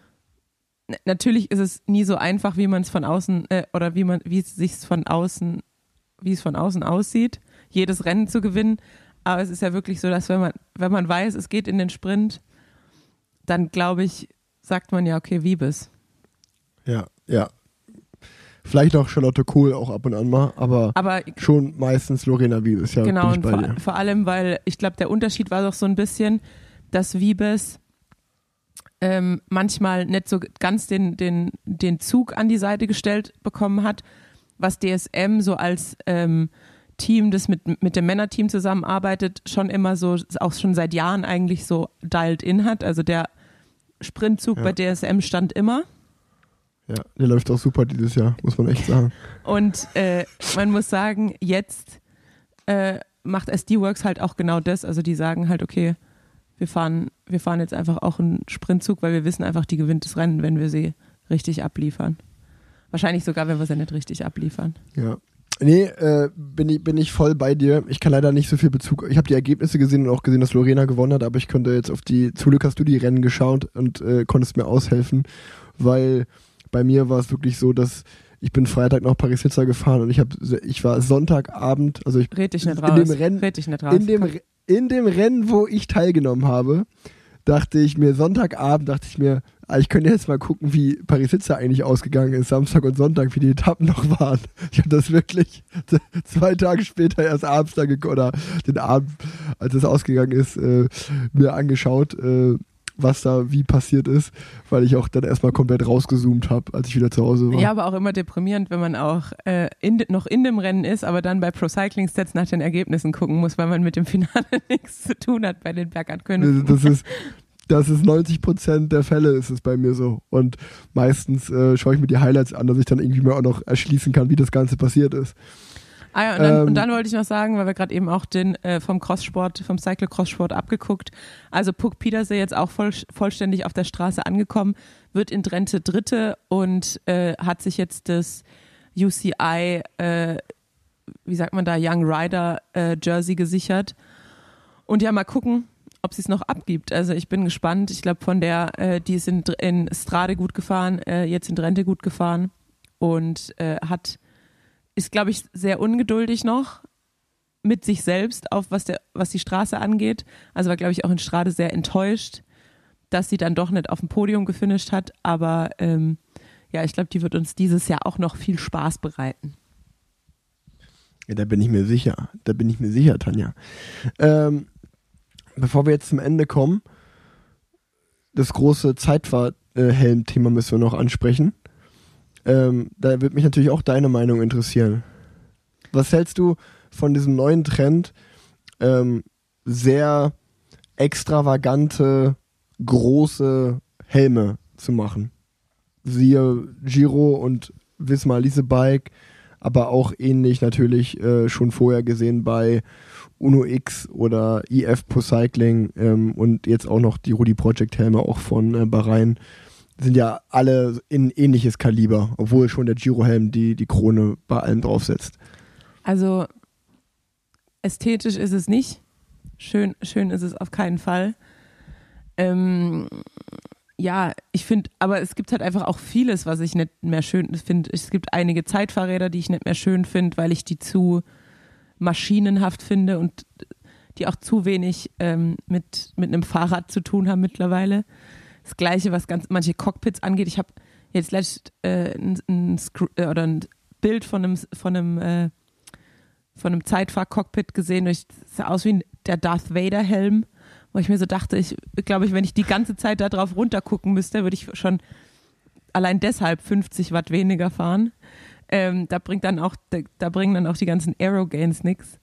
n- natürlich ist es nie so einfach, wie man es von außen äh, oder wie man, wie es sich von außen, wie es von außen aussieht, jedes Rennen zu gewinnen. Aber es ist ja wirklich so, dass wenn man, wenn man weiß, es geht in den Sprint, dann glaube ich, sagt man ja, okay, Wiebes. Ja, ja. Vielleicht auch Charlotte Kohl auch ab und an mal, aber, Aber schon meistens Lorena Wiebes, ja, genau, bin ich und bei vor, dir. vor allem, weil ich glaube, der Unterschied war doch so ein bisschen, dass Wiebes ähm, manchmal nicht so ganz den, den, den Zug an die Seite gestellt bekommen hat, was D S M so als ähm, Team, das mit, mit dem Männerteam zusammenarbeitet, schon immer so, auch schon seit Jahren eigentlich so dialed in hat. Also der Sprintzug Ja. bei D S M stand immer. Ja, der läuft auch super dieses Jahr, muss man echt sagen. Und äh, man muss sagen, jetzt äh, macht S D Works halt auch genau das. Also die sagen halt, okay, wir fahren, wir fahren jetzt einfach auch einen Sprintzug, weil wir wissen einfach, die gewinnt das Rennen, wenn wir sie richtig abliefern. Wahrscheinlich sogar, wenn wir sie nicht richtig abliefern. Ja. Nee, äh, bin, ich, bin ich voll bei dir. Ich kann leider nicht so viel Bezug. Ich habe die Ergebnisse gesehen und auch gesehen, dass Lorena gewonnen hat, aber ich konnte jetzt auf die, zum Glück hast du die Rennen geschaut und äh, konntest mir aushelfen, weil bei mir war es wirklich so, dass ich bin Freitag nach Paris-Nizza gefahren und ich habe, ich war Sonntagabend, also ich Red dich nicht in raus. dem Rennen, Red dich nicht raus. in dem, Re- in dem Rennen, wo ich teilgenommen habe, dachte ich mir, Sonntagabend dachte ich mir, ah, ich könnte jetzt mal gucken, wie Paris-Nizza eigentlich ausgegangen ist, Samstag und Sonntag, wie die Etappen noch waren. Ich habe das wirklich zwei Tage später erst abends da ge- oder den Abend, als es ausgegangen ist, äh, mir angeschaut, äh, was da wie passiert ist, weil ich auch dann erstmal komplett rausgezoomt habe, als ich wieder zu Hause war. Ja, aber auch immer deprimierend, wenn man auch äh, in, de- noch in dem Rennen ist, aber dann bei Pro Cycling Stats nach den Ergebnissen gucken muss, weil man mit dem Finale nichts zu tun hat bei den Bergankündigungen. Das ist, das ist neunzig Prozent der Fälle ist es bei mir so. Und meistens äh, schaue ich mir die Highlights an, dass ich dann irgendwie mir auch noch erschließen kann, wie das Ganze passiert ist. Ah ja, und dann, Ähm, und dann wollte ich noch sagen, weil wir gerade eben auch den äh, vom Crosssport, vom Cyclo-Crosssport abgeguckt. Also Puck Pieterse jetzt auch voll, vollständig auf der Straße angekommen, wird in Drenthe Dritte und äh, hat sich jetzt das U C I, äh, wie sagt man da, Young Rider äh, Jersey gesichert. Und ja, mal gucken, ob sie es noch abgibt. Also ich bin gespannt. Ich glaube, von der, äh, die ist in, in Strade gut gefahren, äh, jetzt in Drenthe gut gefahren und äh, hat ist, glaube ich, sehr ungeduldig noch mit sich selbst, auf was, der, was die Straße angeht. Also war, glaube ich, auch in Strade sehr enttäuscht, dass sie dann doch nicht auf dem Podium gefinisht hat. Aber ähm, ja, ich glaube, die wird uns dieses Jahr auch noch viel Spaß bereiten. Ja, da bin ich mir sicher. Da bin ich mir sicher, Tanja. Ähm, bevor wir jetzt zum Ende kommen, das große Zeitfahrhelm-Thema müssen wir noch ansprechen. Ähm, da würde mich natürlich auch deine Meinung interessieren. Was hältst du von diesem neuen Trend, ähm, sehr extravagante, große Helme zu machen? Siehe Giro und Visma Lease Bike, aber auch ähnlich natürlich äh, schon vorher gesehen bei Uno X oder I F Pro Cycling ähm, und jetzt auch noch die Rudi Project Helme auch von äh, Bahrain. Sind ja alle in ähnliches Kaliber, obwohl schon der Giro-Helm die, die Krone bei allem draufsetzt. Also ästhetisch ist es nicht. Schön, schön ist es auf keinen Fall. Ähm, ja, ich finde, aber es gibt halt einfach auch vieles, was ich nicht mehr schön finde. Es gibt einige Zeitfahrräder, die ich nicht mehr schön finde, weil ich die zu maschinenhaft finde und die auch zu wenig ähm, mit, mit einem Fahrrad zu tun haben mittlerweile. Das Gleiche, was ganz manche Cockpits angeht. Ich habe jetzt letzt äh, ein, ein, äh, oder ein Bild von einem, von einem, äh, von einem Zeitfahr-Cockpit gesehen. Das sah aus wie der Darth Vader-Helm, wo ich mir so dachte, ich glaube, ich, wenn ich die ganze Zeit da drauf runtergucken müsste, würde ich schon allein deshalb fünfzig Watt weniger fahren. Ähm, da bringt dann auch, da, da bringen dann auch die ganzen Aero-Gains nichts.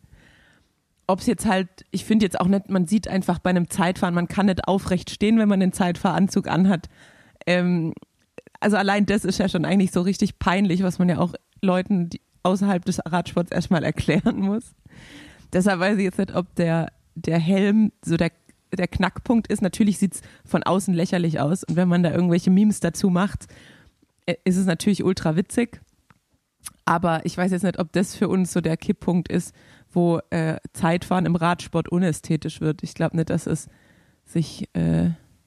Ob es jetzt halt, ich finde jetzt auch nicht, man sieht einfach bei einem Zeitfahren, man kann nicht aufrecht stehen, wenn man den Zeitfahranzug anhat. Ähm, also allein das ist ja schon eigentlich so richtig peinlich, was man ja auch Leuten die außerhalb des Radsports erstmal erklären muss. Deshalb weiß ich jetzt nicht, ob der, der Helm so der, der Knackpunkt ist. Natürlich sieht es von außen lächerlich aus und wenn man da irgendwelche Memes dazu macht, ist es natürlich ultra witzig. Aber ich weiß jetzt nicht, ob das für uns so der Kipppunkt ist, wo äh, Zeitfahren im Radsport unästhetisch wird. Ich glaube nicht, dass es sich... Äh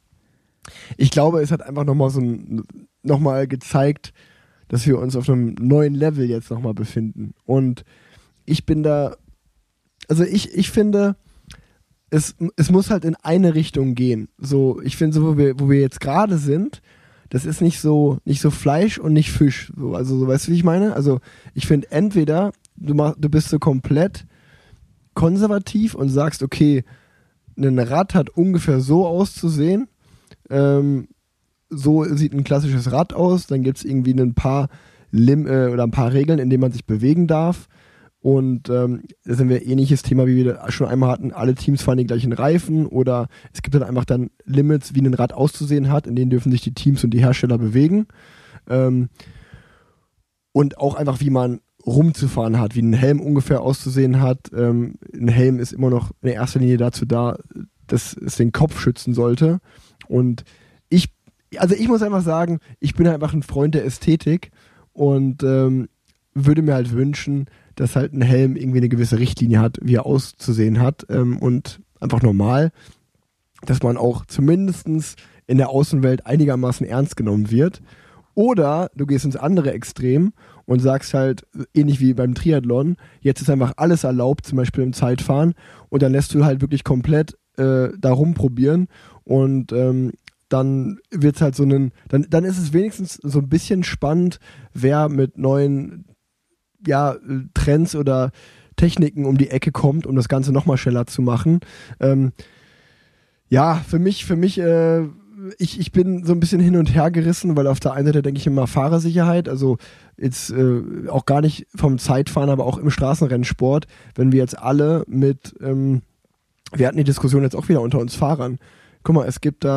ich glaube, es hat einfach nochmal so ein, nochmal gezeigt, dass wir uns auf einem neuen Level jetzt nochmal befinden. Und ich bin da, also ich, ich finde, es, es muss halt in eine Richtung gehen. So, ich finde, so wo wir, wo wir jetzt gerade sind, das ist nicht so, nicht so Fleisch und nicht Fisch. So, also, so, weißt du, wie ich meine? Also, ich finde, entweder du, mach, du bist so komplett konservativ und sagst, okay, ein Rad hat ungefähr so auszusehen, ähm, so sieht ein klassisches Rad aus, dann gibt es irgendwie ein paar Lim- äh, oder ein paar Regeln, in denen man sich bewegen darf. Und ähm, da sind wir ähnliches Thema, wie wir schon einmal hatten, alle Teams fahren die gleichen Reifen oder es gibt dann einfach dann Limits, wie ein Rad auszusehen hat, in denen dürfen sich die Teams und die Hersteller bewegen. Ähm, und auch einfach, wie man rumzufahren hat, wie ein Helm ungefähr auszusehen hat. Ähm, ein Helm ist immer noch in erster Linie dazu da, dass es den Kopf schützen sollte. Und ich, also ich muss einfach sagen, ich bin halt einfach ein Freund der Ästhetik und ähm, würde mir halt wünschen, dass halt ein Helm irgendwie eine gewisse Richtlinie hat, wie er auszusehen hat ähm, und einfach normal, dass man auch zumindest in der Außenwelt einigermaßen ernst genommen wird. Oder du gehst ins andere Extrem und sagst halt, ähnlich wie beim Triathlon, jetzt ist einfach alles erlaubt, zum Beispiel im Zeitfahren, und dann lässt du halt wirklich komplett äh, da rumprobieren und ähm, dann wird es halt so einen, dann, dann ist es wenigstens so ein bisschen spannend, wer mit neuen ja, Trends oder Techniken um die Ecke kommt, um das Ganze nochmal schneller zu machen. Ähm, ja, für mich, für mich, äh, ich, ich bin so ein bisschen hin und her gerissen, weil auf der einen Seite denke ich immer Fahrersicherheit, also jetzt äh, auch gar nicht vom Zeitfahren, aber auch im Straßenrennsport, wenn wir jetzt alle mit, ähm, wir hatten die Diskussion jetzt auch wieder unter uns Fahrern, guck mal, es gibt da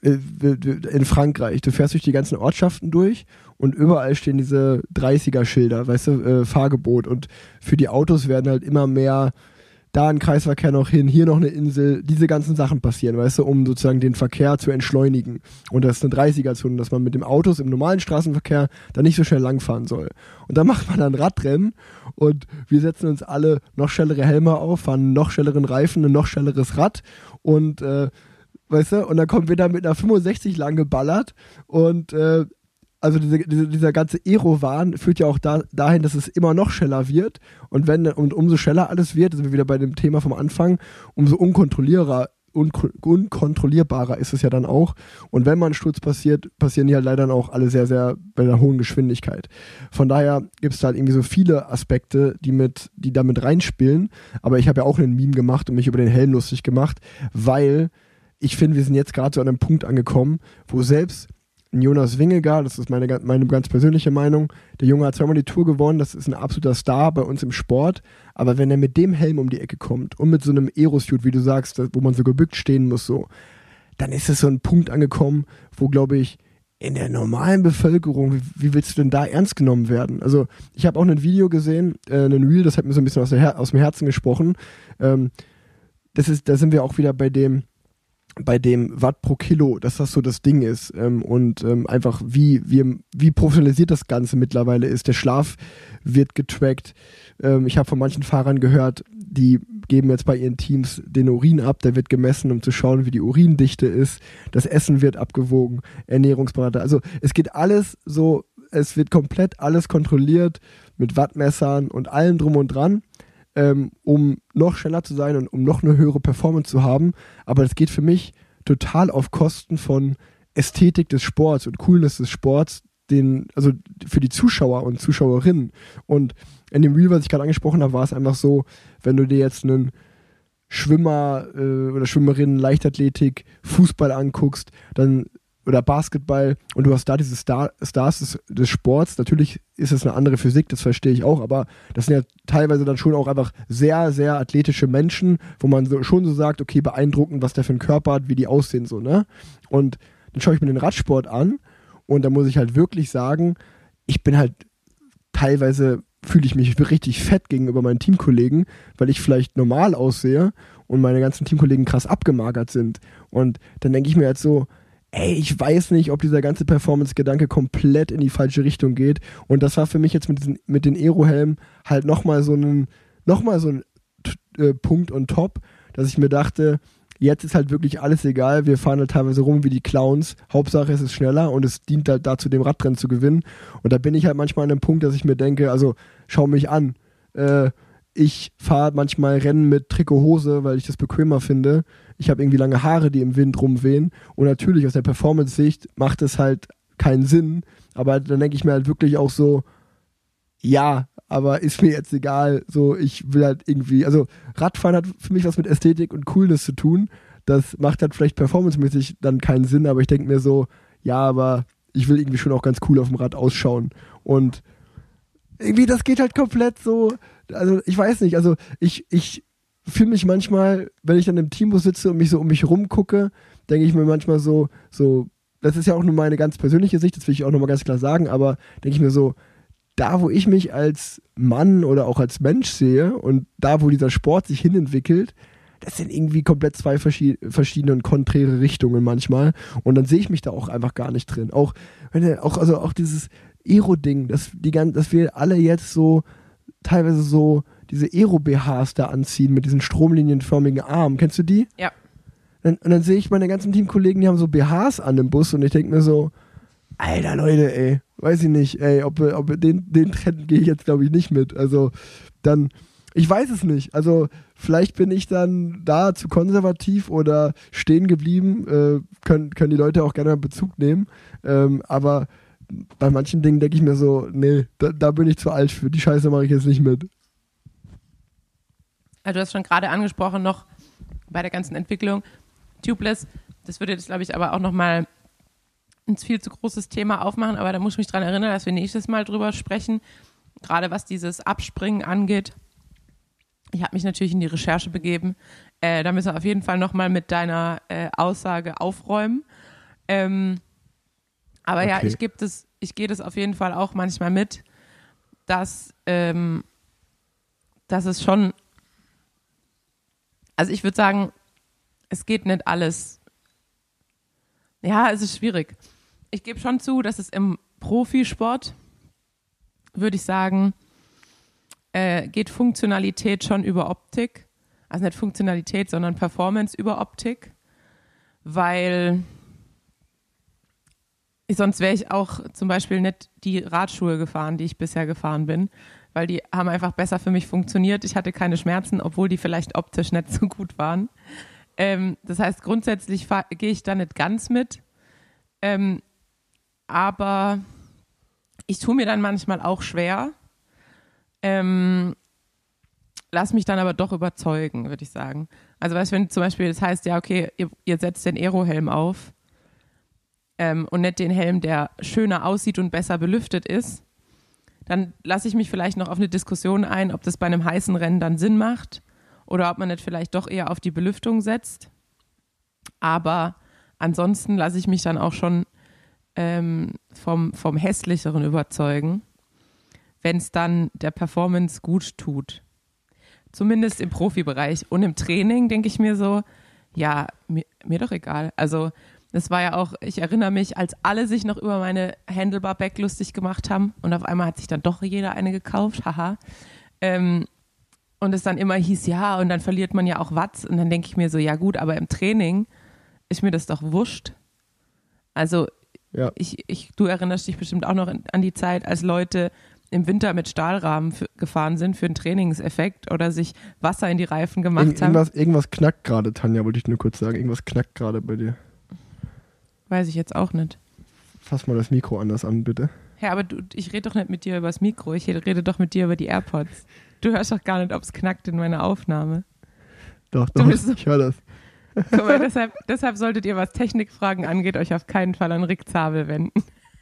in Frankreich, du fährst durch die ganzen Ortschaften durch und überall stehen diese dreißiger-Schilder, weißt du, äh, Fahrgebot, und für die Autos werden halt immer mehr, da ein Kreisverkehr noch hin, hier noch eine Insel, diese ganzen Sachen passieren, weißt du, um sozusagen den Verkehr zu entschleunigen. Und das ist eine dreißiger-Zone, dass man mit dem Autos im normalen Straßenverkehr da nicht so schnell langfahren soll. Und da macht man dann Radrennen und wir setzen uns alle noch schnellere Helme auf, fahren einen noch schnelleren Reifen, ein noch schnelleres Rad und äh, weißt du, und dann kommen wir da mit einer fünfundsechzig lang geballert und äh, also diese, diese, dieser ganze Aero-Wahn führt ja auch da, dahin, dass es immer noch schneller wird und wenn und umso schneller alles wird, sind wir wieder bei dem Thema vom Anfang, umso unkontrollierbarer, un, unkontrollierbarer ist es ja dann auch, und wenn mal ein Sturz passiert, passieren die halt leider dann auch alle sehr, sehr bei einer hohen Geschwindigkeit. Von daher gibt es da halt irgendwie so viele Aspekte, die mit, die da mit reinspielen, aber ich habe ja auch einen Meme gemacht und mich über den Helm lustig gemacht, weil ich finde, wir sind jetzt gerade so an einem Punkt angekommen, wo selbst ein Jonas Wingegaard, das ist meine, meine ganz persönliche Meinung, der Junge hat zweimal die Tour gewonnen, das ist ein absoluter Star bei uns im Sport, aber wenn er mit dem Helm um die Ecke kommt und mit so einem Aerosuit, wie du sagst, wo man so gebückt stehen muss, so, dann ist es so ein Punkt angekommen, wo, glaube ich, in der normalen Bevölkerung, wie, wie willst du denn da ernst genommen werden? Also ich habe auch ein Video gesehen, äh, ein Reel, das hat mir so ein bisschen aus, der Her- aus dem Herzen gesprochen, ähm, das ist, da sind wir auch wieder bei dem, bei dem Watt pro Kilo, dass das so das Ding ist, ähm, und ähm, einfach wie, wie, wie professionalisiert das Ganze mittlerweile ist. Der Schlaf wird getrackt. Ähm, ich habe von manchen Fahrern gehört, die geben jetzt bei ihren Teams den Urin ab, der wird gemessen, um zu schauen, wie die Urindichte ist. Das Essen wird abgewogen, Ernährungsberater. Also es geht alles so, es wird komplett alles kontrolliert mit Wattmessern und allem drum und dran, Ähm, um noch schneller zu sein und um noch eine höhere Performance zu haben. Aber das geht für mich total auf Kosten von Ästhetik des Sports und Coolness des Sports, den, also für die Zuschauer und Zuschauerinnen. Und in dem Reel, was ich gerade angesprochen habe, war es einfach so, wenn du dir jetzt einen Schwimmer äh, oder Schwimmerin, Leichtathletik, Fußball anguckst, dann oder Basketball und du hast da diese Star, Stars des, des Sports, natürlich ist es eine andere Physik, das verstehe ich auch, aber das sind ja teilweise dann schon auch einfach sehr, sehr athletische Menschen, wo man so, schon so sagt, okay, beeindruckend, was der für einen Körper hat, wie die aussehen, so, ne? Und dann schaue ich mir den Radsport an und da muss ich halt wirklich sagen, ich bin halt teilweise, fühle ich mich richtig fett gegenüber meinen Teamkollegen, weil ich vielleicht normal aussehe und meine ganzen Teamkollegen krass abgemagert sind. Und dann denke ich mir halt so, ey, ich weiß nicht, ob dieser ganze Performance-Gedanke komplett in die falsche Richtung geht. Und das war für mich jetzt mit, diesen, mit den Aero-Helmen halt nochmal so ein, noch mal so ein äh, Punkt on top, dass ich mir dachte, jetzt ist halt wirklich alles egal, wir fahren halt teilweise rum wie die Clowns, Hauptsache es ist schneller und es dient halt dazu, dem Radrennen zu gewinnen. Und da bin ich halt manchmal an einem Punkt, dass ich mir denke, also schau mich an, äh, ich fahre manchmal Rennen mit Trikot-Hose, weil ich das bequemer finde. Ich habe irgendwie lange Haare, die im Wind rumwehen. Und natürlich aus der Performance-Sicht macht es halt keinen Sinn. Aber dann denke ich mir halt wirklich auch so, ja, aber ist mir jetzt egal. So, ich will halt irgendwie, also Radfahren hat für mich was mit Ästhetik und Coolness zu tun. Das macht halt vielleicht performancemäßig dann keinen Sinn, aber ich denke mir so, ja, aber ich will irgendwie schon auch ganz cool auf dem Rad ausschauen. Und irgendwie, das geht halt komplett so, also ich weiß nicht, also ich, ich fühle mich manchmal, wenn ich dann im Teambus sitze und mich so um mich rumgucke, denke ich mir manchmal so, so, das ist ja auch nur meine ganz persönliche Sicht, das will ich auch nochmal ganz klar sagen, aber denke ich mir so, da wo ich mich als Mann oder auch als Mensch sehe und da wo dieser Sport sich hinentwickelt, das sind irgendwie komplett zwei verschied- verschiedene und konträre Richtungen manchmal und dann sehe ich mich da auch einfach gar nicht drin. Auch, wenn auch, also auch dieses Aero-Ding, dass, die, dass wir alle jetzt so teilweise so diese Aero-B Hs da anziehen mit diesen stromlinienförmigen Armen. Kennst du die? Ja. Dann, und dann sehe ich meine ganzen Teamkollegen, die haben so B Hs an dem Bus und ich denke mir so, Alter Leute, ey, weiß ich nicht, ey, ob, ob den, den Trend gehe ich jetzt glaube ich nicht mit. Also dann, ich weiß es nicht. Also vielleicht bin ich dann da zu konservativ oder stehen geblieben, äh, können, können die Leute auch gerne Bezug nehmen, ähm, aber bei manchen Dingen denke ich mir so, nee, da, da bin ich zu alt für, die Scheiße mache ich jetzt nicht mit. Also du hast schon gerade angesprochen, noch bei der ganzen Entwicklung, Tubeless, das würde jetzt, glaube ich, aber auch nochmal ein viel zu großes Thema aufmachen, aber da muss ich mich dran erinnern, dass wir nächstes Mal drüber sprechen, gerade was dieses Abspringen angeht. Ich habe mich natürlich in die Recherche begeben, äh, da müssen wir auf jeden Fall nochmal mit deiner äh, Aussage aufräumen. Ähm, aber ja, Okay. ich gebe das, ich gehe das auf jeden Fall auch manchmal mit, dass, ähm, dass es schon, also ich würde sagen, es geht nicht alles. Ja, es ist schwierig. Ich gebe schon zu, dass es im Profisport, würde ich sagen, äh, geht Funktionalität schon über Optik. Also nicht Funktionalität, sondern Performance über Optik. Weil ich, sonst wäre ich auch zum Beispiel nicht die Radschuhe gefahren, die ich bisher gefahren bin. Weil die haben einfach besser für mich funktioniert. Ich hatte keine Schmerzen, obwohl die vielleicht optisch nicht so gut waren. Ähm, das heißt, grundsätzlich fahr- gehe ich da nicht ganz mit. Ähm, aber ich tue mir dann manchmal auch schwer. Ähm, lass mich dann aber doch überzeugen, würde ich sagen. Also weißt du, wenn zum Beispiel das heißt, ja okay, ihr, ihr setzt den Aerohelm auf ähm, und nicht den Helm, der schöner aussieht und besser belüftet ist, dann lasse ich mich vielleicht noch auf eine Diskussion ein, ob das bei einem heißen Rennen dann Sinn macht oder ob man nicht vielleicht doch eher auf die Belüftung setzt. Aber ansonsten lasse ich mich dann auch schon ähm, vom, vom Hässlicheren überzeugen, wenn es dann der Performance gut tut. Zumindest im Profibereich. Und im Training denke ich mir so, ja, mir, mir doch egal. Also das war ja auch, ich erinnere mich, als alle sich noch über meine Handlebar-Bag lustig gemacht haben und auf einmal hat sich dann doch jeder eine gekauft, haha. Ähm, und es dann immer hieß, ja, und dann verliert man ja auch Watts. Und dann denke ich mir so, ja gut, aber im Training ist mir das doch wurscht. Also Ja. ich, ich, du erinnerst dich bestimmt auch noch an die Zeit, als Leute im Winter mit Stahlrahmen für, gefahren sind für einen Trainingseffekt oder sich Wasser in die Reifen gemacht Irgend, haben. irgendwas, irgendwas knackt gerade, Tanja, wollte ich nur kurz sagen. Irgendwas knackt gerade bei dir. Weiß ich jetzt auch nicht. Fass mal das Mikro anders an, bitte. Ja, aber du, ich rede doch nicht mit dir über das Mikro, ich rede doch mit dir über die AirPods. Du hörst doch gar nicht, ob es knackt in meiner Aufnahme. Doch, Du doch, bist so- ich höre das. Guck mal, deshalb, deshalb solltet ihr, was Technikfragen angeht, euch auf keinen Fall an Rick Zabel wenden.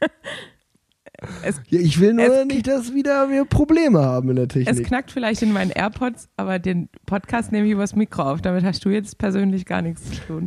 Es, Ja, ich will nur Es- nicht, dass wieder wir Probleme haben in der es Technik. knackt vielleicht in meinen AirPods, aber den Podcast nehme ich übers Mikro auf. Damit hast du jetzt persönlich gar nichts zu tun.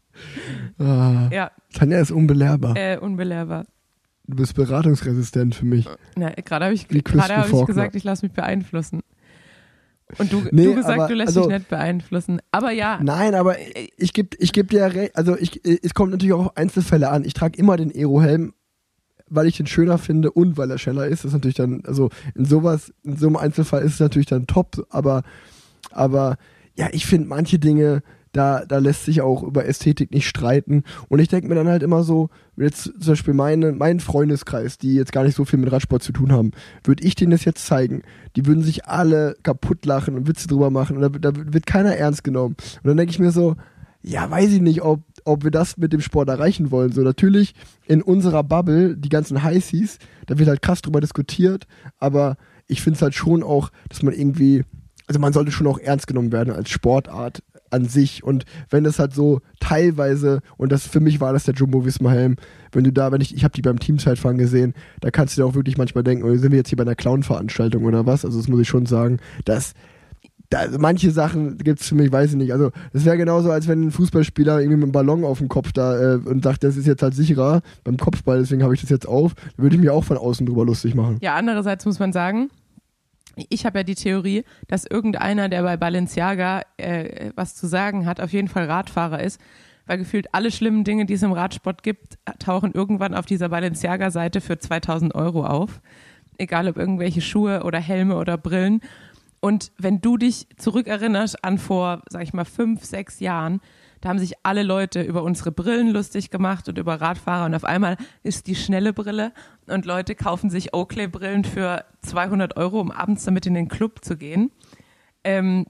Ah, Ja, Tanja ist unbelehrbar. äh, unbelehrbar. Du bist beratungsresistent für mich. Na, gerade habe ich, Wie gerade Kristen hab ich Faulkner. gesagt, ich lasse mich beeinflussen. Und du, Nee, du gesagt, aber- du lässt also- dich nicht beeinflussen. Aber ja, Nein, aber ich gebe ich geb dir recht, also ich, es kommt natürlich auch auf Einzelfälle an. Ich trage immer den Aerohelm, weil ich den schöner finde und weil er schneller ist. Das ist natürlich dann, also in sowas, in so einem Einzelfall ist es natürlich dann top, aber, aber ja, ich finde manche Dinge, da, da lässt sich auch über Ästhetik nicht streiten. Und ich denke mir dann halt immer so, jetzt zum Beispiel meine, mein Freundeskreis, die jetzt gar nicht so viel mit Radsport zu tun haben, würde ich denen das jetzt zeigen, die würden sich alle kaputt lachen und Witze drüber machen und da, da wird keiner ernst genommen. Und dann denke ich mir so, ja, weiß ich nicht, ob, ob wir das mit dem Sport erreichen wollen. So natürlich in unserer Bubble, die ganzen Heißis, da wird halt krass drüber diskutiert, aber ich finde es halt schon auch, dass man irgendwie, also man sollte schon auch ernst genommen werden als Sportart an sich. Und wenn das halt so teilweise, und das für mich war das der Jumbo-Visma-Helm, wenn du da, wenn ich, ich habe die beim Teamzeitfahren gesehen, da kannst du dir auch wirklich manchmal denken, oh, sind wir jetzt hier bei einer Clown-Veranstaltung oder was? Also das muss ich schon sagen, dass da, also manche Sachen gibt es für mich, weiß ich nicht. Also das wäre genauso, als wenn ein Fußballspieler irgendwie mit einem Ballon auf dem Kopf da äh, und sagt, das ist jetzt halt sicherer beim Kopfball, deswegen habe ich das jetzt auf. Da würde ich mich auch von außen drüber lustig machen. ja, andererseits muss man sagen, ich habe ja die Theorie, dass irgendeiner, der bei Balenciaga äh, was zu sagen hat, auf jeden Fall Radfahrer ist, weil gefühlt alle schlimmen Dinge, die es im Radsport gibt, tauchen irgendwann auf dieser Balenciaga-Seite für zweitausend Euro auf. Egal ob irgendwelche Schuhe oder Helme oder Brillen. Und wenn du dich zurückerinnerst an vor, sag ich mal, fünf, sechs Jahren, da haben sich alle Leute über unsere Brillen lustig gemacht und über Radfahrer und auf einmal ist die schnelle Brille und Leute kaufen sich Oakley-Brillen für zweihundert Euro, um abends damit in den Club zu gehen. Ähm,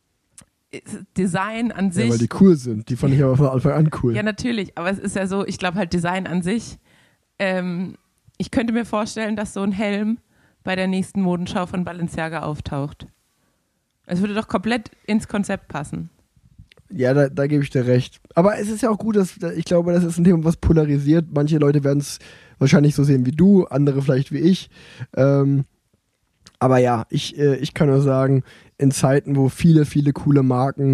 Design an sich. Ja, weil die cool sind. Die fand ich aber von Anfang an cool. Ja, natürlich, aber es ist ja so, ich glaube halt Design an sich. Ähm, ich könnte mir vorstellen, dass so ein Helm bei der nächsten Modenschau von Balenciaga auftaucht. Es würde doch komplett ins Konzept passen. Ja, da, da gebe ich dir recht. Aber es ist ja auch gut, dass ich glaube, das ist ein Thema, was polarisiert. Manche Leute werden es wahrscheinlich so sehen wie du, andere vielleicht wie ich. Ähm, aber ja, ich, äh, ich kann nur sagen, in Zeiten, wo viele, viele coole Marken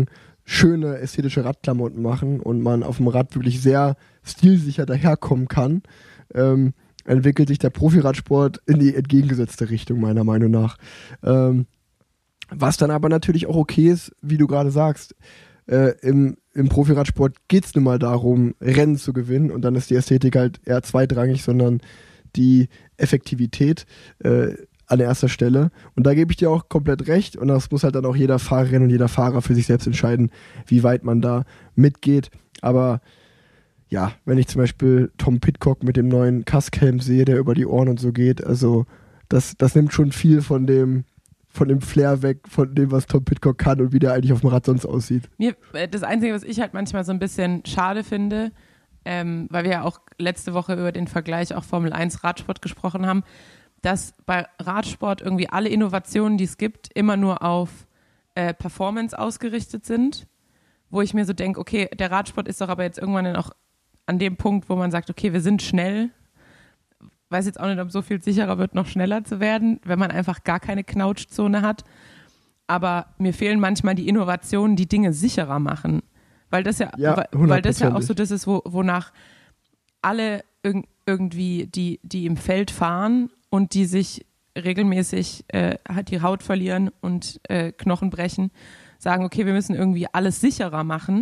schöne ästhetische Radklamotten machen und man auf dem Rad wirklich sehr stilsicher daherkommen kann, ähm, entwickelt sich der Profiradsport in die entgegengesetzte Richtung, meiner Meinung nach. Ähm, was dann aber natürlich auch okay ist, wie du gerade sagst, äh, im, im Profiradsport geht es nun mal darum, Rennen zu gewinnen und dann ist die Ästhetik halt eher zweitrangig, sondern die Effektivität äh, an erster Stelle. Und da gebe ich dir auch komplett recht und das muss halt dann auch jeder Fahrerin und jeder Fahrer für sich selbst entscheiden, wie weit man da mitgeht. Aber ja, wenn ich zum Beispiel Tom Pidcock mit dem neuen Kaskhelm sehe, der über die Ohren und so geht, also das, das nimmt schon viel von dem von dem Flair weg, von dem, was Tom Pidcock kann und wie der eigentlich auf dem Rad sonst aussieht. Mir, das Einzige, was ich halt manchmal so ein bisschen schade finde, ähm, weil wir ja auch letzte Woche über den Vergleich auch Formel eins Radsport gesprochen haben, dass bei Radsport irgendwie alle Innovationen, die es gibt, immer nur auf äh, Performance ausgerichtet sind, wo ich mir so denke, okay, der Radsport ist doch aber jetzt irgendwann dann auch an dem Punkt, wo man sagt, okay, wir sind schnell, weiß jetzt auch nicht, ob so viel sicherer wird, noch schneller zu werden, wenn man einfach gar keine Knautschzone hat. Aber mir fehlen manchmal die Innovationen, die Dinge sicherer machen. Weil das ja, ja weil, weil das ja auch so das ist, wo, wonach alle irg- irgendwie, die, die im Feld fahren und die sich regelmäßig äh, die Haut verlieren und äh, Knochen brechen, sagen, okay, wir müssen irgendwie alles sicherer machen.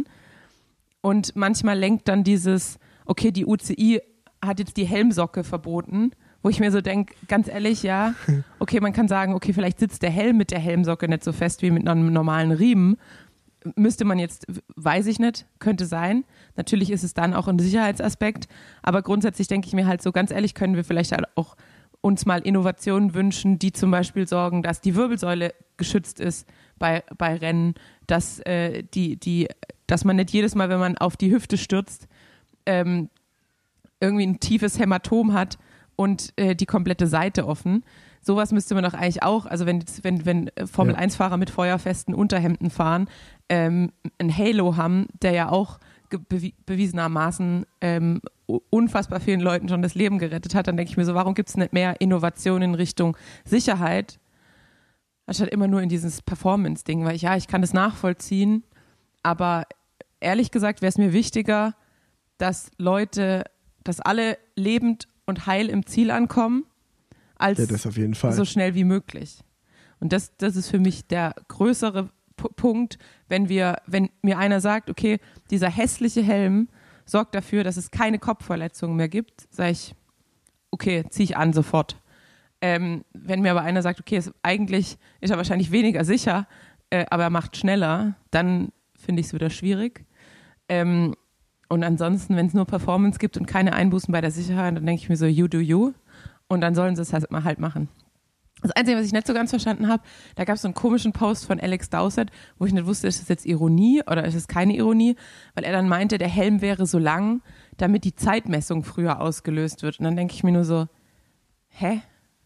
Und manchmal lenkt dann dieses, okay, die U C I hat jetzt die Helmsocke verboten, wo ich mir so denke, ganz ehrlich, ja, okay, man kann sagen, okay, vielleicht sitzt der Helm mit der Helmsocke nicht so fest wie mit einem normalen Riemen. Müsste man jetzt, weiß ich nicht, könnte sein. Natürlich ist es dann auch ein Sicherheitsaspekt, aber grundsätzlich denke ich mir halt so, ganz ehrlich, können wir vielleicht halt auch uns mal Innovationen wünschen, die zum Beispiel sorgen, dass die Wirbelsäule geschützt ist bei, bei Rennen, dass, äh, die, die, dass man nicht jedes Mal, wenn man auf die Hüfte stürzt, ähm, irgendwie ein tiefes Hämatom hat und äh, die komplette Seite offen. Sowas müsste man doch eigentlich auch, also wenn, wenn, wenn Formel eins Fahrer mit feuerfesten Unterhemden fahren, ähm, ein Halo haben, der ja auch bewie- bewiesenermaßen ähm, unfassbar vielen Leuten schon das Leben gerettet hat, dann denke ich mir so, warum gibt es nicht mehr Innovationen in Richtung Sicherheit, anstatt immer nur in dieses Performance-Ding, weil ich, ja, ich kann das nachvollziehen, aber ehrlich gesagt wäre es mir wichtiger, dass Leute, dass alle lebend und heil im Ziel ankommen, als ja, das auf jeden Fall. so schnell wie möglich. Und das, das ist für mich der größere P- Punkt, wenn wir, wenn mir einer sagt, okay, dieser hässliche Helm sorgt dafür, dass es keine Kopfverletzungen mehr gibt, sage ich, okay, ziehe ich an sofort. Ähm, wenn mir aber einer sagt, okay, es, eigentlich ist er wahrscheinlich weniger sicher, äh, aber er macht schneller, dann finde ich es wieder schwierig. Ähm, und ansonsten, wenn es nur Performance gibt und keine Einbußen bei der Sicherheit, dann denke ich mir so, you do you. Und dann sollen sie es halt mal halt machen. Das Einzige, was ich nicht so ganz verstanden habe, da gab es so einen komischen Post von Alex Dowsett, wo ich nicht wusste, ist das jetzt Ironie oder ist es keine Ironie, weil er dann meinte, der Helm wäre so lang, damit die Zeitmessung früher ausgelöst wird. Und dann denke ich mir nur so, hä?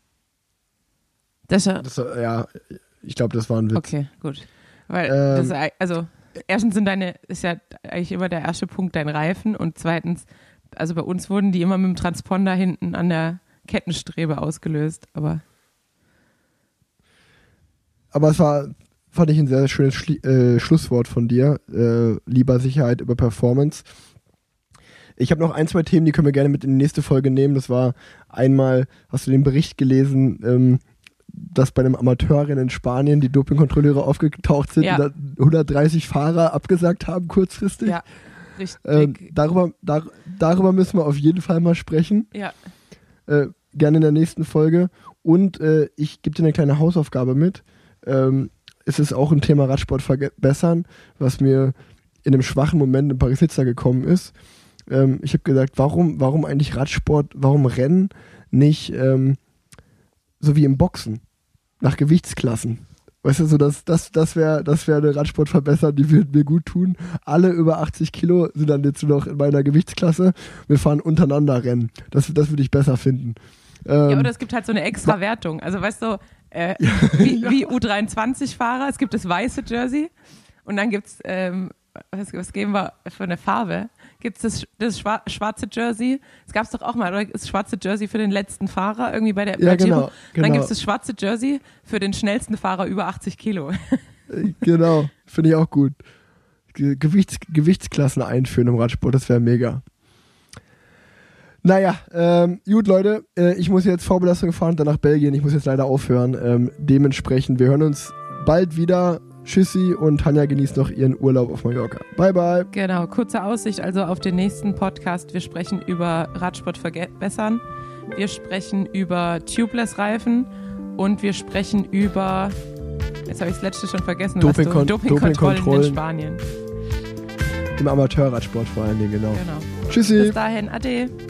Das ist ja, Das, ja, ich glaube, das war ein Witz. okay, gut. Weil, Ähm, das, also, erstens sind deine, ist ja eigentlich immer der erste Punkt dein Reifen und zweitens, also bei uns wurden die immer mit dem Transponder hinten an der Kettenstrebe ausgelöst, aber Aber es war, fand ich, ein sehr schönes Schli- äh, Schlusswort von dir. Äh, lieber Sicherheit über Performance. Ich habe noch ein, zwei Themen, die können wir gerne mit in die nächste Folge nehmen. Das war einmal, hast du den Bericht gelesen, ähm, dass bei einem Amateurrennen in Spanien die Dopingkontrolleure aufgetaucht sind Ja. und da hundertdreißig Fahrer abgesagt haben kurzfristig. ja, richtig. Ähm, darüber, dar, darüber müssen wir auf jeden Fall mal sprechen. ja, Äh, gerne in der nächsten Folge. Und äh, ich gebe dir eine kleine Hausaufgabe mit. Ähm, es ist auch ein Thema Radsport verbessern, was mir in einem schwachen Moment in Paris-Nizza gekommen ist. Ähm, ich habe gesagt, warum, warum eigentlich Radsport, warum Rennen nicht ähm, so wie im Boxen, nach Gewichtsklassen? Weißt du, so das, das, das wäre das wär eine Radsportverbesserung, die würde mir gut tun. Alle über achtzig Kilo sind dann jetzt nur noch in meiner Gewichtsklasse. Wir fahren untereinander Rennen. Das, das würde ich besser finden. Ähm, ja, oder es gibt halt so eine extra Wertung. Also weißt du, äh, wie, wie U dreiundzwanzig-Fahrer, es gibt das weiße Jersey und dann gibt es, ähm, was, was geben wir für eine Farbe? Gibt es das, das schwa- schwarze Jersey? Das gab es doch auch mal, oder? Das schwarze Jersey für den letzten Fahrer, irgendwie bei der Ja, bei Giro. genau, genau. Dann gibt es das schwarze Jersey für den schnellsten Fahrer über achtzig Kilo. Genau, finde ich auch gut. Ge- Gewichts, Gewichtsklassen einführen im Radsport, das wäre mega. Naja, ähm, gut Leute, äh, ich muss jetzt Vorbelastung fahren, dann nach Belgien, ich muss jetzt leider aufhören. Ähm, dementsprechend, wir hören uns bald wieder. Tschüssi und Tanja genießt noch ihren Urlaub auf Mallorca. Bye, bye. Genau, kurze Aussicht also auf den nächsten Podcast. Wir sprechen über Radsport verbessern, wir sprechen über Tubeless-Reifen und wir sprechen über, jetzt habe ich das letzte schon vergessen, Doping- was du, Dopingkontrollen Dopingkontrollen. in Spanien. Im Amateurradsport vor allen Dingen, genau. Genau. Tschüssi. Bis dahin, ade.